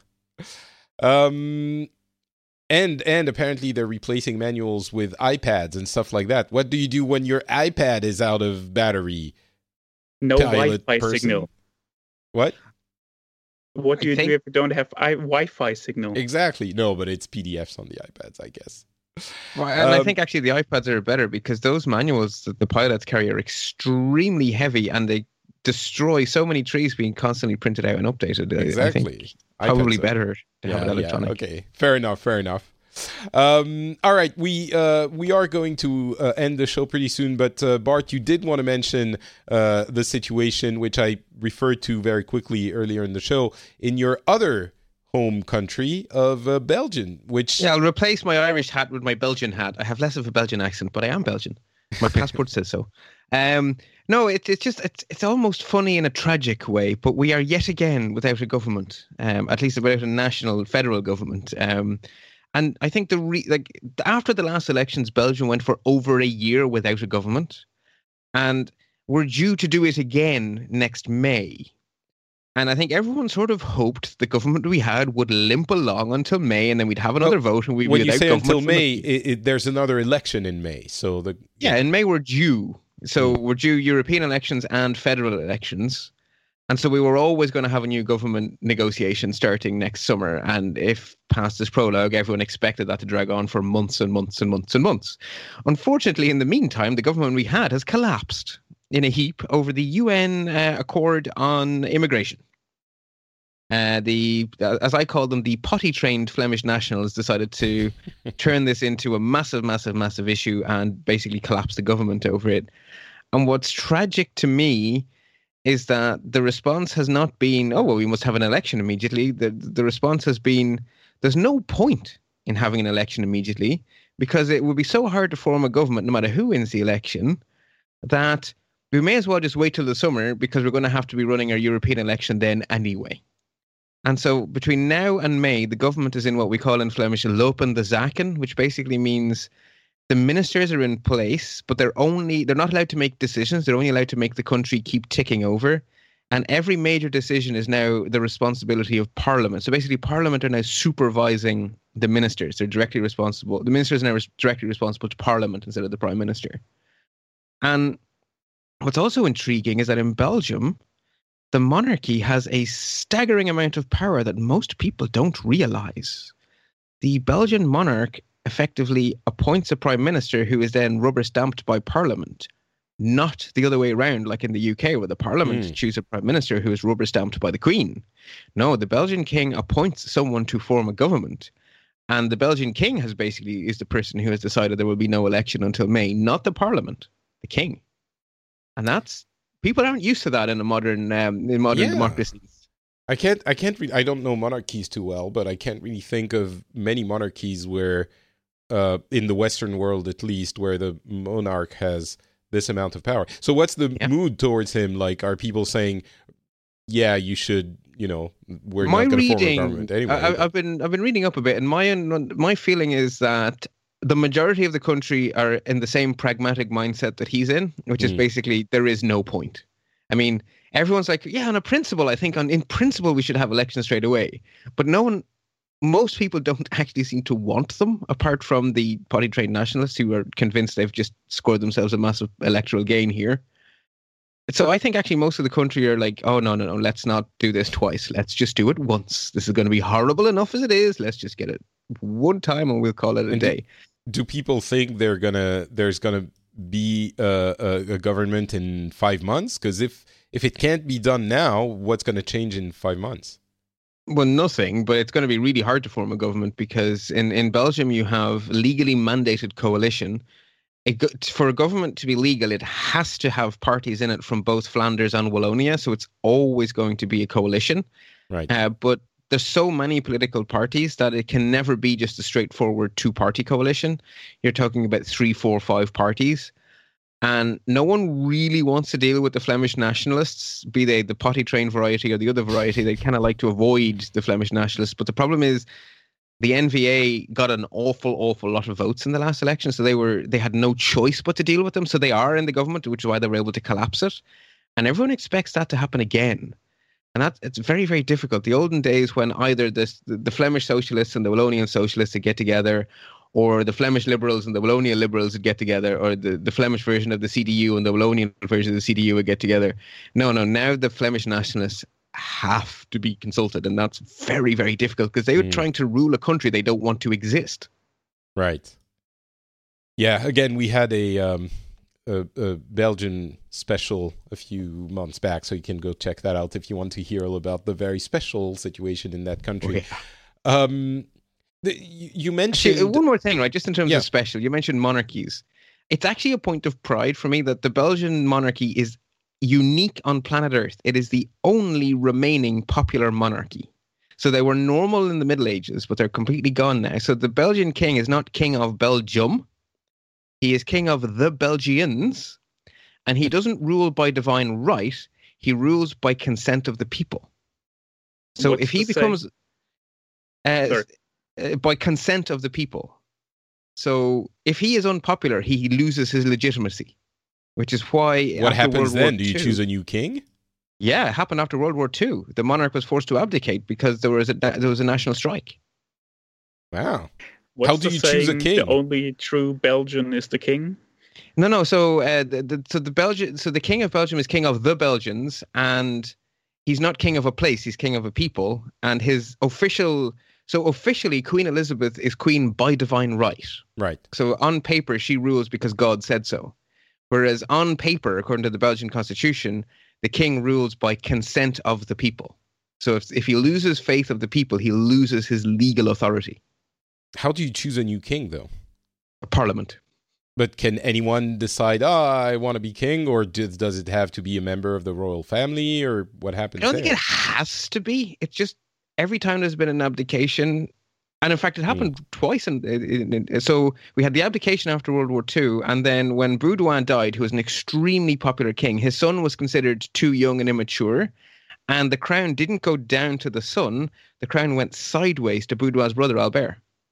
[SPEAKER 4] And apparently they're replacing manuals with iPads and stuff like that. What do you do when your iPad is out of battery?
[SPEAKER 5] No Wi-Fi signal.
[SPEAKER 4] What?
[SPEAKER 5] What do you do if you don't have Wi-Fi signal?
[SPEAKER 4] Exactly. No, but it's PDFs on the iPads, I guess.
[SPEAKER 6] Right, and I think actually the iPads are better because those manuals that the pilots carry are extremely heavy and they destroy so many trees being constantly printed out and updated.
[SPEAKER 4] Exactly.
[SPEAKER 6] I think probably better to have it electronic.
[SPEAKER 4] Okay, fair enough. All right, we are going to end the show pretty soon, but Bart, you did want to mention the situation which I referred to very quickly earlier in the show in your other home country of Belgium, which...
[SPEAKER 6] Yeah, I'll replace my Irish hat with my Belgian hat. I have less of a Belgian accent, but I am Belgian. My passport says so. No, it's almost funny in a tragic way, but we are yet again without a government, at least without a national federal government. And I think after the last elections, Belgium went for over a year without a government, and we're due to do it again next May. And I think everyone sort of hoped the government we had would limp along until May, and then we'd have another vote. And we'd
[SPEAKER 4] when you say until May, there's another election in May. So
[SPEAKER 6] in May we're due. So we're due European elections and federal elections. And so we were always going to have a new government negotiation starting next summer. And if past this prologue, everyone expected that to drag on for months and months and months and months. Unfortunately, in the meantime, the government we had has collapsed in a heap over the UN Accord on Immigration. As I call them, the potty-trained Flemish nationals decided to turn this into a massive, massive, massive issue and basically collapse the government over it. And what's tragic to me is that the response has not been, we must have an election immediately. The response has been, there's no point in having an election immediately because it would be so hard to form a government, no matter who wins the election, that we may as well just wait till the summer because we're going to have to be running our European election then anyway. And so between now and May, the government is in what we call in Flemish lopen de zaken, which basically means the ministers are in place, but they're not allowed to make decisions. They're only allowed to make the country keep ticking over. And every major decision is now the responsibility of Parliament. So basically, Parliament are now supervising the ministers. They're directly responsible. The ministers are now directly responsible to Parliament instead of the Prime Minister. And what's also intriguing is that in Belgium, the monarchy has a staggering amount of power that most people don't realize. The Belgian monarch effectively appoints a prime minister who is then rubber stamped by Parliament, not the other way around like in the UK where the Parliament choose a prime minister who is rubber stamped by the Queen. No, the Belgian king appoints someone to form a government. And the Belgian king is the person who has decided there will be no election until May, not the Parliament, the king. And people aren't used to that in modern democracies.
[SPEAKER 4] I don't know monarchies too well, but I can't really think of many monarchies where, in the Western world at least, where the monarch has this amount of power. So what's the mood towards him? Like, are people saying, yeah, you should, we're not going to form a government anyway?
[SPEAKER 6] I've been reading up a bit, and my feeling is that the majority of the country are in the same pragmatic mindset that he's in, which is basically there is no point. I mean, everyone's like, yeah, on a principle, I think in principle we should have elections straight away. But most people don't actually seem to want them, apart from the potty-trained nationalists who are convinced they've just scored themselves a massive electoral gain here. So I think actually most of the country are like, oh, no, let's not do this twice. Let's just do it once. This is going to be horrible enough as it is. Let's just get it one time and we'll call it a day.
[SPEAKER 4] Do people think there's gonna be a government in 5 months? Because if it can't be done now, what's going to change in 5 months?
[SPEAKER 6] Well, nothing, but it's going to be really hard to form a government because in Belgium you have legally mandated coalition. For a government to be legal, it has to have parties in it from both Flanders and Wallonia, so it's always going to be a coalition.
[SPEAKER 4] Right.
[SPEAKER 6] But there's so many political parties that it can never be just a straightforward two-party coalition. You're talking about 3, 4, 5 parties. And no one really wants to deal with the Flemish nationalists, be they the potty-trained variety or the other variety. They kind of like to avoid the Flemish nationalists. But the problem is the NVA got an awful lot of votes in the last election. So they had no choice but to deal with them. So they are in the government, which is why they were able to collapse it. And everyone expects that to happen again. And it's very, very difficult. The olden days when either the Flemish socialists and the Wallonian socialists would get together, or the Flemish liberals and the Wallonian liberals would get together, or the Flemish version of the CDU and the Wallonian version of the CDU would get together. No, now the Flemish nationalists have to be consulted, and that's very, very difficult because they were trying to rule a country they don't want to exist.
[SPEAKER 4] Right. Yeah, again, we had a Belgian special a few months back, so you can go check that out if you want to hear all about the very special situation in that country. Okay. You mentioned...
[SPEAKER 6] Actually, one more thing, right? Just in terms of special, you mentioned monarchies. It's actually a point of pride for me that the Belgian monarchy is unique on planet Earth. It is the only remaining popular monarchy. So they were normal in the Middle Ages, but they're completely gone now. So the Belgian king is not king of Belgium. He is king of the Belgians, and he doesn't rule by divine right. He rules by consent of the people. So if he becomes... by consent of the people. So if he is unpopular, he loses his legitimacy, which is why...
[SPEAKER 4] What happens then? Do you choose a new king?
[SPEAKER 6] Yeah, it happened after World War II. The monarch was forced to abdicate because there was a national strike.
[SPEAKER 4] Wow.
[SPEAKER 5] How do you choose a king? The only true Belgian is the king?
[SPEAKER 6] No. So the king of Belgium is king of the Belgians, and he's not king of a place. He's king of a people, and his official... So officially, Queen Elizabeth is queen by divine right.
[SPEAKER 4] Right.
[SPEAKER 6] So on paper, she rules because God said so. Whereas on paper, according to the Belgian constitution, the king rules by consent of the people. So if he loses faith of the people, he loses his legal authority.
[SPEAKER 4] How do you choose a new king, though?
[SPEAKER 6] A parliament.
[SPEAKER 4] But can anyone decide, I want to be king, or does it have to be a member of the royal family, or what happens
[SPEAKER 6] I don't think it has to be. It's just... Every time there's been an abdication, And in fact, it happened twice. So we had the abdication after World War II. And then when Baudouin died, who was an extremely popular king, his son was considered too young and immature. And the crown didn't go down to the son. The crown went sideways to Baudouin's brother, Albert.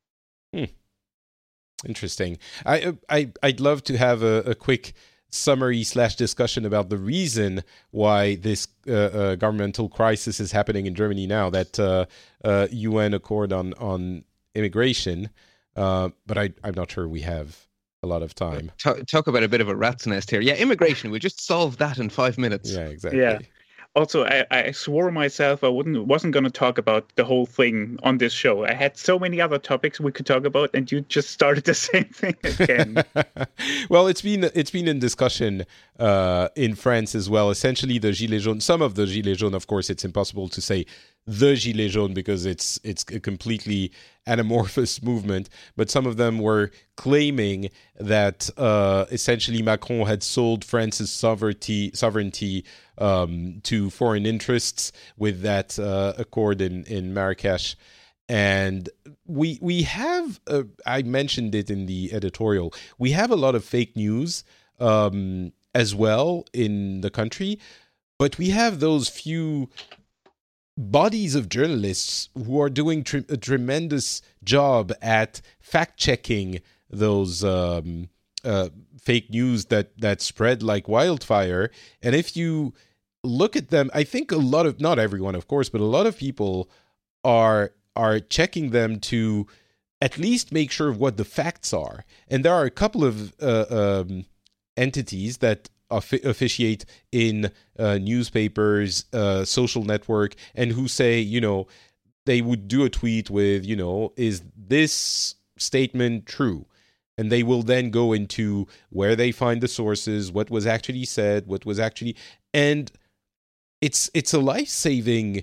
[SPEAKER 4] Interesting. I'd love to have a quick summary / discussion about the reason why this governmental crisis is happening in Germany now, that UN accord on immigration, but I'm not sure we have a lot of time.
[SPEAKER 6] Talk about a bit of a rat's nest here. Yeah, immigration, we just solved that in 5 minutes.
[SPEAKER 4] Yeah, exactly.
[SPEAKER 5] Yeah. Also, I swore myself I wasn't going to talk about the whole thing on this show. I had so many other topics we could talk about, and you just started the same thing again.
[SPEAKER 4] Well, it's been in discussion in France as well. Essentially, the Gilets jaunes, some of the Gilets jaunes, of course, it's impossible to say the Gilets jaunes because it's a completely anamorphous movement, but some of them were claiming that essentially Macron had sold France's sovereignty to foreign interests with that accord in Marrakesh. And we have, I mentioned it in the editorial, we have a lot of fake news as well in the country, but we have those few bodies of journalists who are doing a tremendous job at fact-checking those fake news that spread like wildfire. And if you look at them, I think a lot of, not everyone of course, but a lot of people are checking them to at least make sure of what the facts are. And there are a couple of entities that officiate in newspapers, social network, and who say, they would do a tweet with, is this statement true? And they will then go into where they find the sources, what was actually said, and it's a life-saving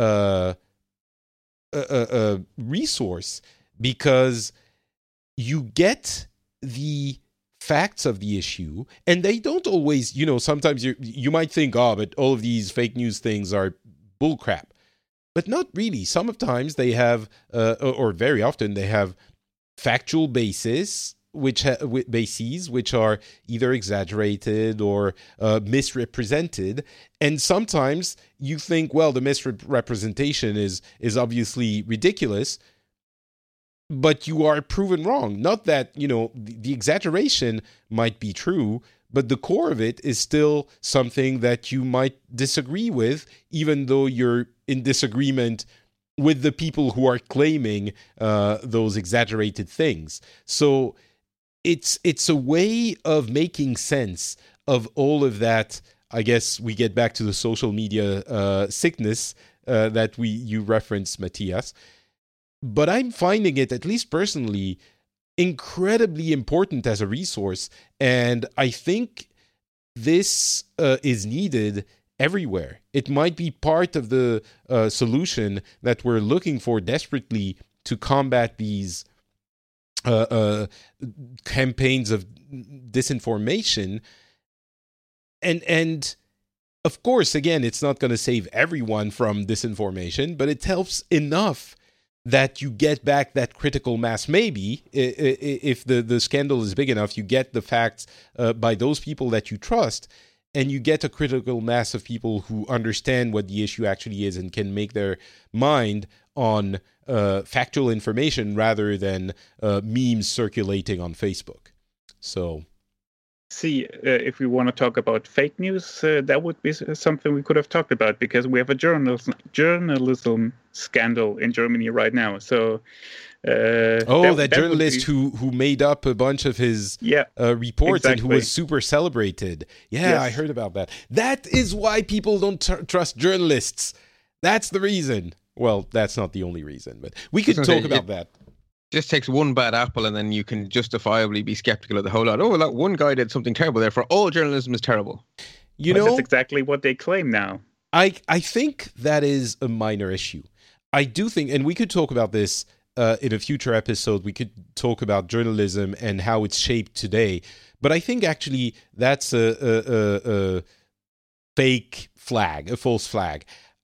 [SPEAKER 4] resource, because you get the facts of the issue, and they don't always, sometimes you might think, but all of these fake news things are bullcrap, but not really. Sometimes they have, or very often they have factual bases, which are either exaggerated or misrepresented. And sometimes you think, well, the misrepresentation is obviously ridiculous, but you are proven wrong. Not that, the exaggeration might be true, but the core of it is still something that you might disagree with, even though you're in disagreement with the people who are claiming those exaggerated things. So it's a way of making sense of all of that. I guess we get back to the social media sickness that you referenced, Matthias. But I'm finding it, at least personally, incredibly important as a resource. And I think this is needed everywhere. It might be part of the solution that we're looking for desperately to combat these campaigns of disinformation. And of course, again, it's not going to save everyone from disinformation, but it helps enough that you get back that critical mass. Maybe if the scandal is big enough, you get the facts by those people that you trust, and you get a critical mass of people who understand what the issue actually is and can make their mind on factual information rather than memes circulating on Facebook. So,
[SPEAKER 5] if we want to talk about fake news, that would be something we could have talked about, because we have a journalism scandal in Germany right now. So,
[SPEAKER 4] that journalist who made up a bunch of his reports, exactly, and who was super celebrated. Yeah, yes. I heard about that. That is why people don't trust journalists. That's the reason. Well, that's not the only reason, but we could talk about that.
[SPEAKER 6] Just takes one bad apple and then you can justifiably be skeptical of the whole lot. Oh, that one guy did something terrible, therefore all journalism is terrible.
[SPEAKER 5] That's exactly what they claim now.
[SPEAKER 4] I think that is a minor issue. I do think, and we could talk about this in a future episode, we could talk about journalism and how it's shaped today. But I think actually that's a fake flag, a false flag.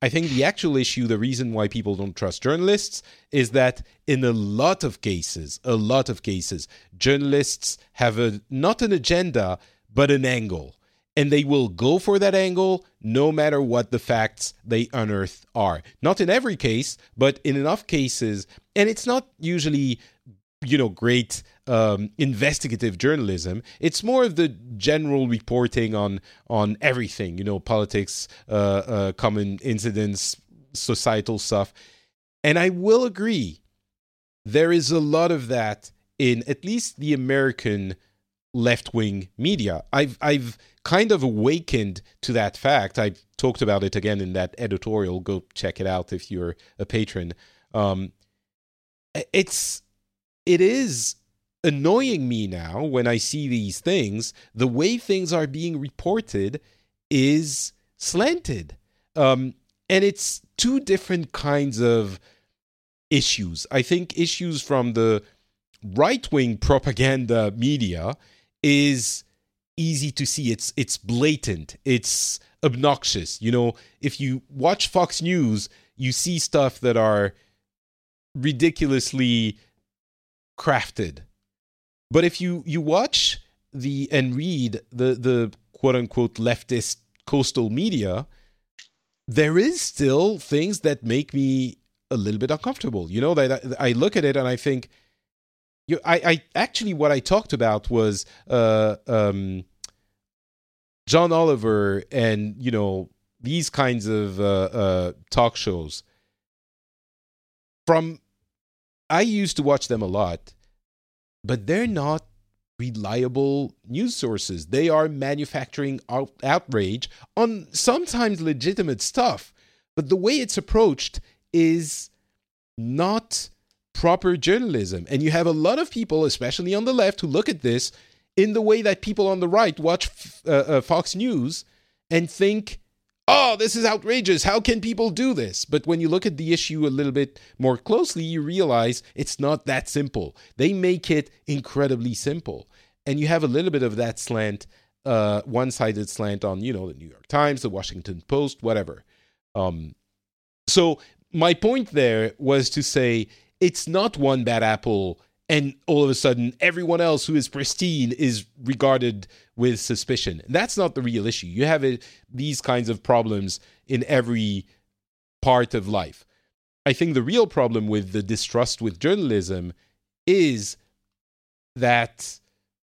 [SPEAKER 4] I think the actual issue, the reason why people don't trust journalists, is that in a lot of cases, journalists have not an agenda, but an angle. And they will go for that angle no matter what the facts they unearth are. Not in every case, but in enough cases. And it's not usually, great investigative journalism. It's more of the general reporting on everything, politics, common incidents, societal stuff. And I will agree, there is a lot of that in at least the American left-wing media. I've kind of awakened to that fact. I talked about it again in that editorial. Go check it out if you're a patron. It is annoying me now when I see these things. The way things are being reported is slanted. And it's two different kinds of issues. I think issues from the right-wing propaganda media is easy to see. It's blatant. It's obnoxious. If you watch Fox News, you see stuff that are ridiculously crafted. But if you watch and read the quote-unquote leftist coastal media, there is still things that make me a little bit uncomfortable. That I look at it and I think, I actually, what I talked about was John Oliver and, these kinds of talk shows. I used to watch them a lot, but they're not reliable news sources. They are manufacturing outrage on sometimes legitimate stuff, but the way it's approached is not proper journalism. And you have a lot of people, especially on the left, who look at this in the way that people on the right watch Fox News and think, oh, this is outrageous. How can people do this? But when you look at the issue a little bit more closely, you realize it's not that simple. They make it incredibly simple. And you have a little bit of that slant, one-sided slant on, the New York Times, the Washington Post, whatever. So my point there was to say it's not one bad apple and all of a sudden everyone else who is pristine is regarded with suspicion. That's not the real issue. You have these kinds of problems in every part of life. I think the real problem with the distrust with journalism is that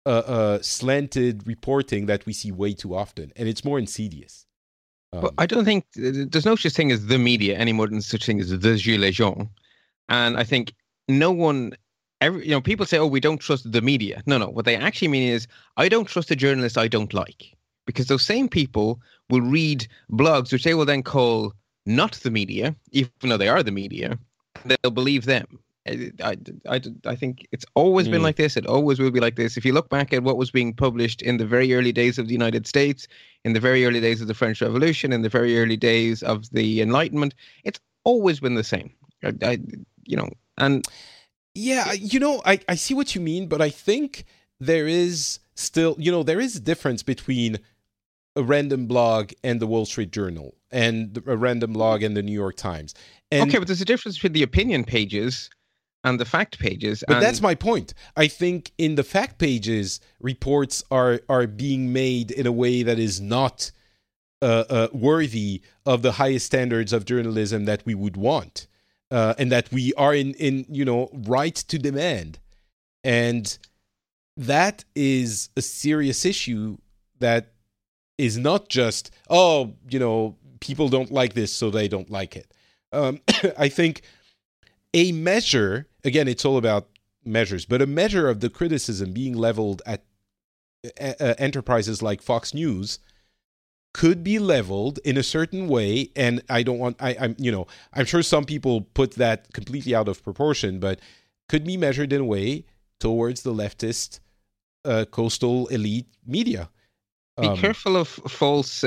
[SPEAKER 4] slanted reporting that we see way too often, and it's more insidious.
[SPEAKER 6] But I don't think there's no such thing as the media any more than such thing as the gilets jaunes. And I think no one people say, oh, we don't trust the media. No. What they actually mean is, I don't trust a journalist I don't like. Because those same people will read blogs which they will then call not the media, even though they are the media. They'll believe them. I think it's always been like this. It always will be like this. If you look back at what was being published in the very early days of the United States, in the very early days of the French Revolution, in the very early days of the Enlightenment, it's always been the same. And...
[SPEAKER 4] Yeah, I see what you mean, but I think there is still, there is a difference between a random blog and the Wall Street Journal and a random blog and the New York Times.
[SPEAKER 6] Okay, but there's a difference between the opinion pages and the fact pages.
[SPEAKER 4] But that's my point. I think in the fact pages, reports are being made in a way that is not worthy of the highest standards of journalism that we would want. And that we are in right to demand. And that is a serious issue that is not just, people don't like this, so they don't like it. I think a measure, again, it's all about measures, but a measure of the criticism being leveled at enterprises like Fox News could be leveled in a certain way, and I'm sure some people put that completely out of proportion, but could be measured in a way towards the leftist coastal elite media.
[SPEAKER 6] Be careful of false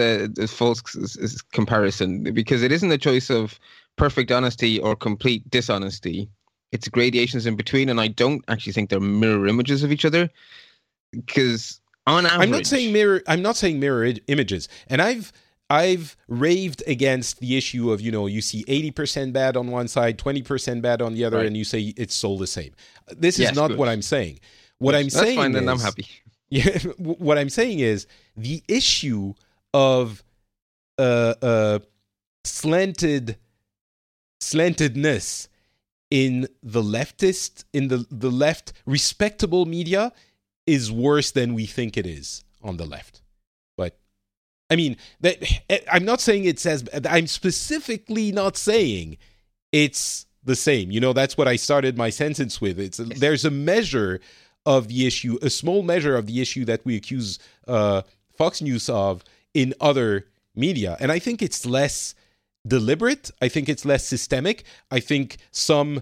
[SPEAKER 6] comparison, because it isn't a choice of perfect honesty or complete dishonesty. It's gradations in between, and I don't actually think they're mirror images of each other, because on average,
[SPEAKER 4] I'm not saying mirror images, and I've I've raved against the issue of, you see 80% bad on one side, 20% bad on the other, and you say it's all the same. This is not what I'm saying. What I'm saying
[SPEAKER 6] fine,
[SPEAKER 4] is...
[SPEAKER 6] then I'm happy.
[SPEAKER 4] Yeah, what I'm saying is the issue of slantedness in the left respectable media is worse than we think it is on the left. But I mean, I'm not saying it's as bad. I'm specifically not saying it's the same. That's what I started my sentence with. There's a measure of the issue, a small measure of the issue that we accuse Fox News of in other media. And I think it's less deliberate. I think it's less systemic. I think some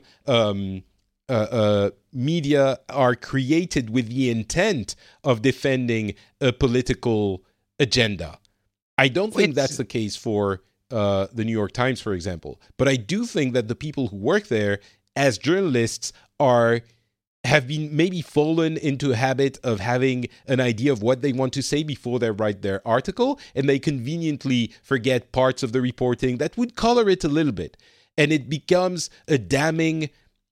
[SPEAKER 4] media are created with the intent of defending a political agenda. I don't think that's the case for the New York Times, for example. But I do think that the people who work there as journalists have been maybe fallen into a habit of having an idea of what they want to say before they write their article, and they conveniently forget parts of the reporting that would color it a little bit. And it becomes a damning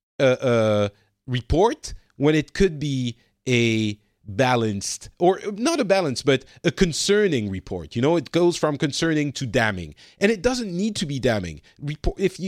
[SPEAKER 4] report when it could be a balanced, or not a balanced, but a concerning report. It goes from concerning to damning. And it doesn't need to be damning. If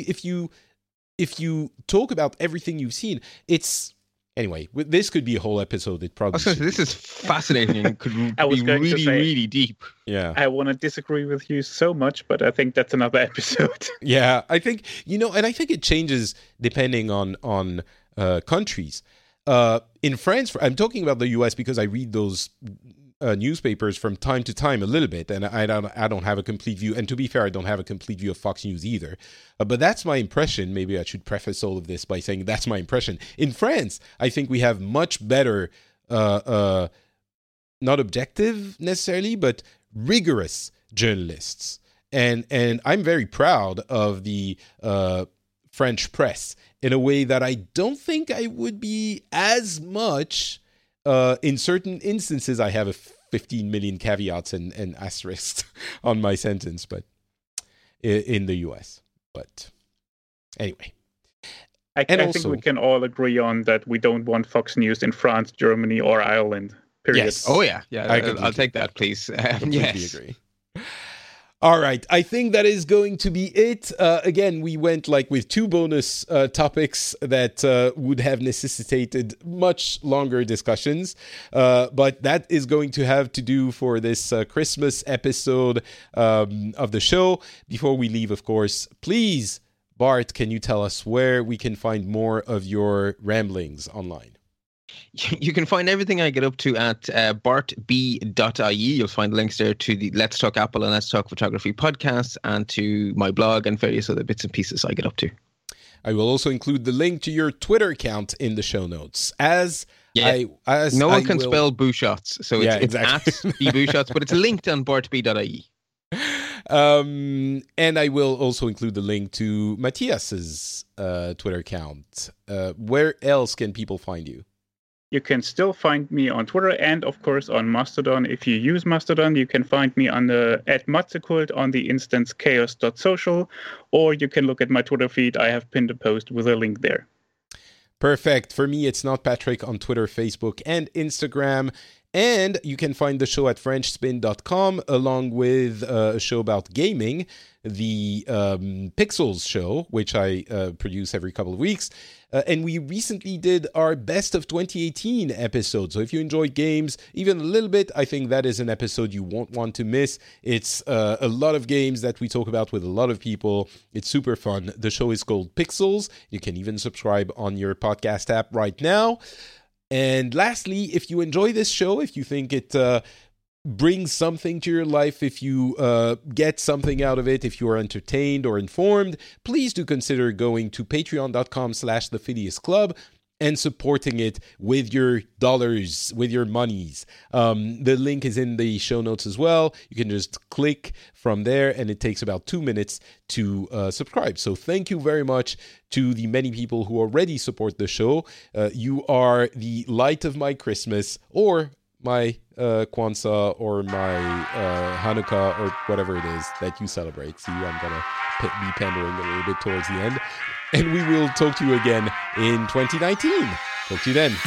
[SPEAKER 4] you talk about everything you've seen, it's... Anyway, this could be a whole episode. It probably.
[SPEAKER 6] This is fascinating. It could be really, really deep.
[SPEAKER 4] Yeah,
[SPEAKER 5] I want to disagree with you so much, but I think that's another episode.
[SPEAKER 4] Yeah, I think and I think it changes depending on countries. In France, I'm talking about the U.S. because I read those newspapers from time to time a little bit, and I don't have a complete view. And to be fair, I don't have a complete view of Fox News either. But that's my impression. Maybe I should preface all of this by saying that's my impression. In France, I think we have much better, not objective necessarily, but rigorous journalists. And I'm very proud of the French press in a way that I don't think I would be as much. In certain instances, I have 15 million caveats and asterisks on my sentence, but in the US. But anyway.
[SPEAKER 5] I think we can all agree on that we don't want Fox News in France, Germany, or Ireland. Period.
[SPEAKER 4] Yes.
[SPEAKER 6] Oh, yeah. I'll take that, please.
[SPEAKER 4] Completely agree. All right. I think that is going to be it. Again, we went with two bonus topics that would have necessitated much longer discussions. But that is going to have to do for this Christmas episode of the show. Before we leave, of course, please, Bart, can you tell us where we can find more of your ramblings online?
[SPEAKER 6] You can find everything I get up to at bartb.ie. You'll find links there to the Let's Talk Apple and Let's Talk Photography podcasts, and to my blog and various other bits and pieces I get up to.
[SPEAKER 4] I will also include the link to your Twitter account in the show notes. No
[SPEAKER 6] one can spell Bouchots, so it's
[SPEAKER 4] exactly.
[SPEAKER 6] at bbouchots, but it's linked on bartb.ie.
[SPEAKER 4] And I will also include the link to Matthias's Twitter account. Where else can people find you?
[SPEAKER 5] You can still find me on Twitter and, of course, on Mastodon. If you use Mastodon, you can find me on @Matzecult on the instance chaos.social, or you can look at my Twitter feed. I have pinned a post with a link there.
[SPEAKER 4] Perfect. For me, it's Not Patrick on Twitter, Facebook, and Instagram. And you can find the show at FrenchSpin.com, along with a show about gaming, the Pixels show, which I produce every couple of weeks. And we recently did our Best of 2018 episode. So if you enjoyed games even a little bit, I think that is an episode you won't want to miss. It's a lot of games that we talk about with a lot of people. It's super fun. The show is called Pixels. You can even subscribe on your podcast app right now. And lastly, if you enjoy this show, if you think it brings something to your life, if you get something out of it, if you are entertained or informed, please do consider going to patreon.com/The Phileas Club and supporting it with your dollars, with your monies. The link is in the show notes as well. You can just click from there, and it takes about 2 minutes to subscribe. So thank you very much to the many people who already support the show. You are the light of my Christmas, or my Kwanzaa or my Hanukkah or whatever it is that you celebrate. See, I'm going to be pandering a little bit towards the end. And we will talk to you again in 2019. Talk to you then.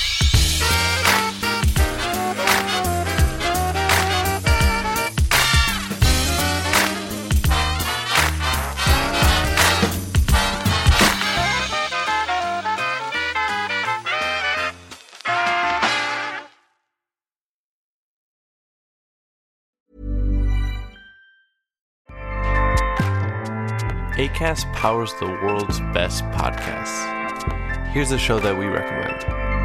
[SPEAKER 7] Acast powers the world's best podcasts. Here's a show that we recommend.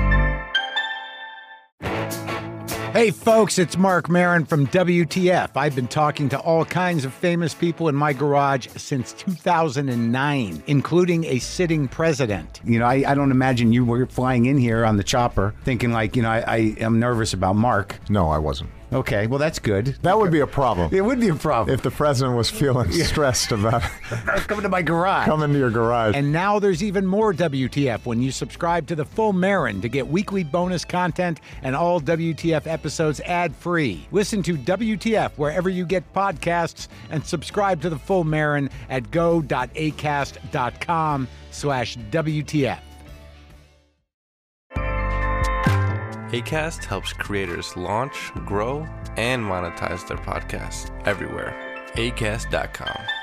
[SPEAKER 8] Hey folks, it's Mark Maron from WTF. I've been talking to all kinds of famous people in my garage since 2009, including a sitting president. You know, I don't imagine you were flying in here on the chopper thinking like, you know, I am nervous about Mark.
[SPEAKER 9] No, I wasn't.
[SPEAKER 8] Okay, well, that's good.
[SPEAKER 9] That would be a problem.
[SPEAKER 8] It would be a problem.
[SPEAKER 9] If the president was feeling stressed about
[SPEAKER 8] coming to my garage.
[SPEAKER 9] Coming to your garage.
[SPEAKER 8] And now there's even more WTF when you subscribe to the Full Marin to get weekly bonus content and all WTF episodes ad-free. Listen to WTF wherever you get podcasts and subscribe to the Full Marin at go.acast.com/WTF.
[SPEAKER 7] Acast helps creators launch, grow, and monetize their podcasts everywhere. Acast.com.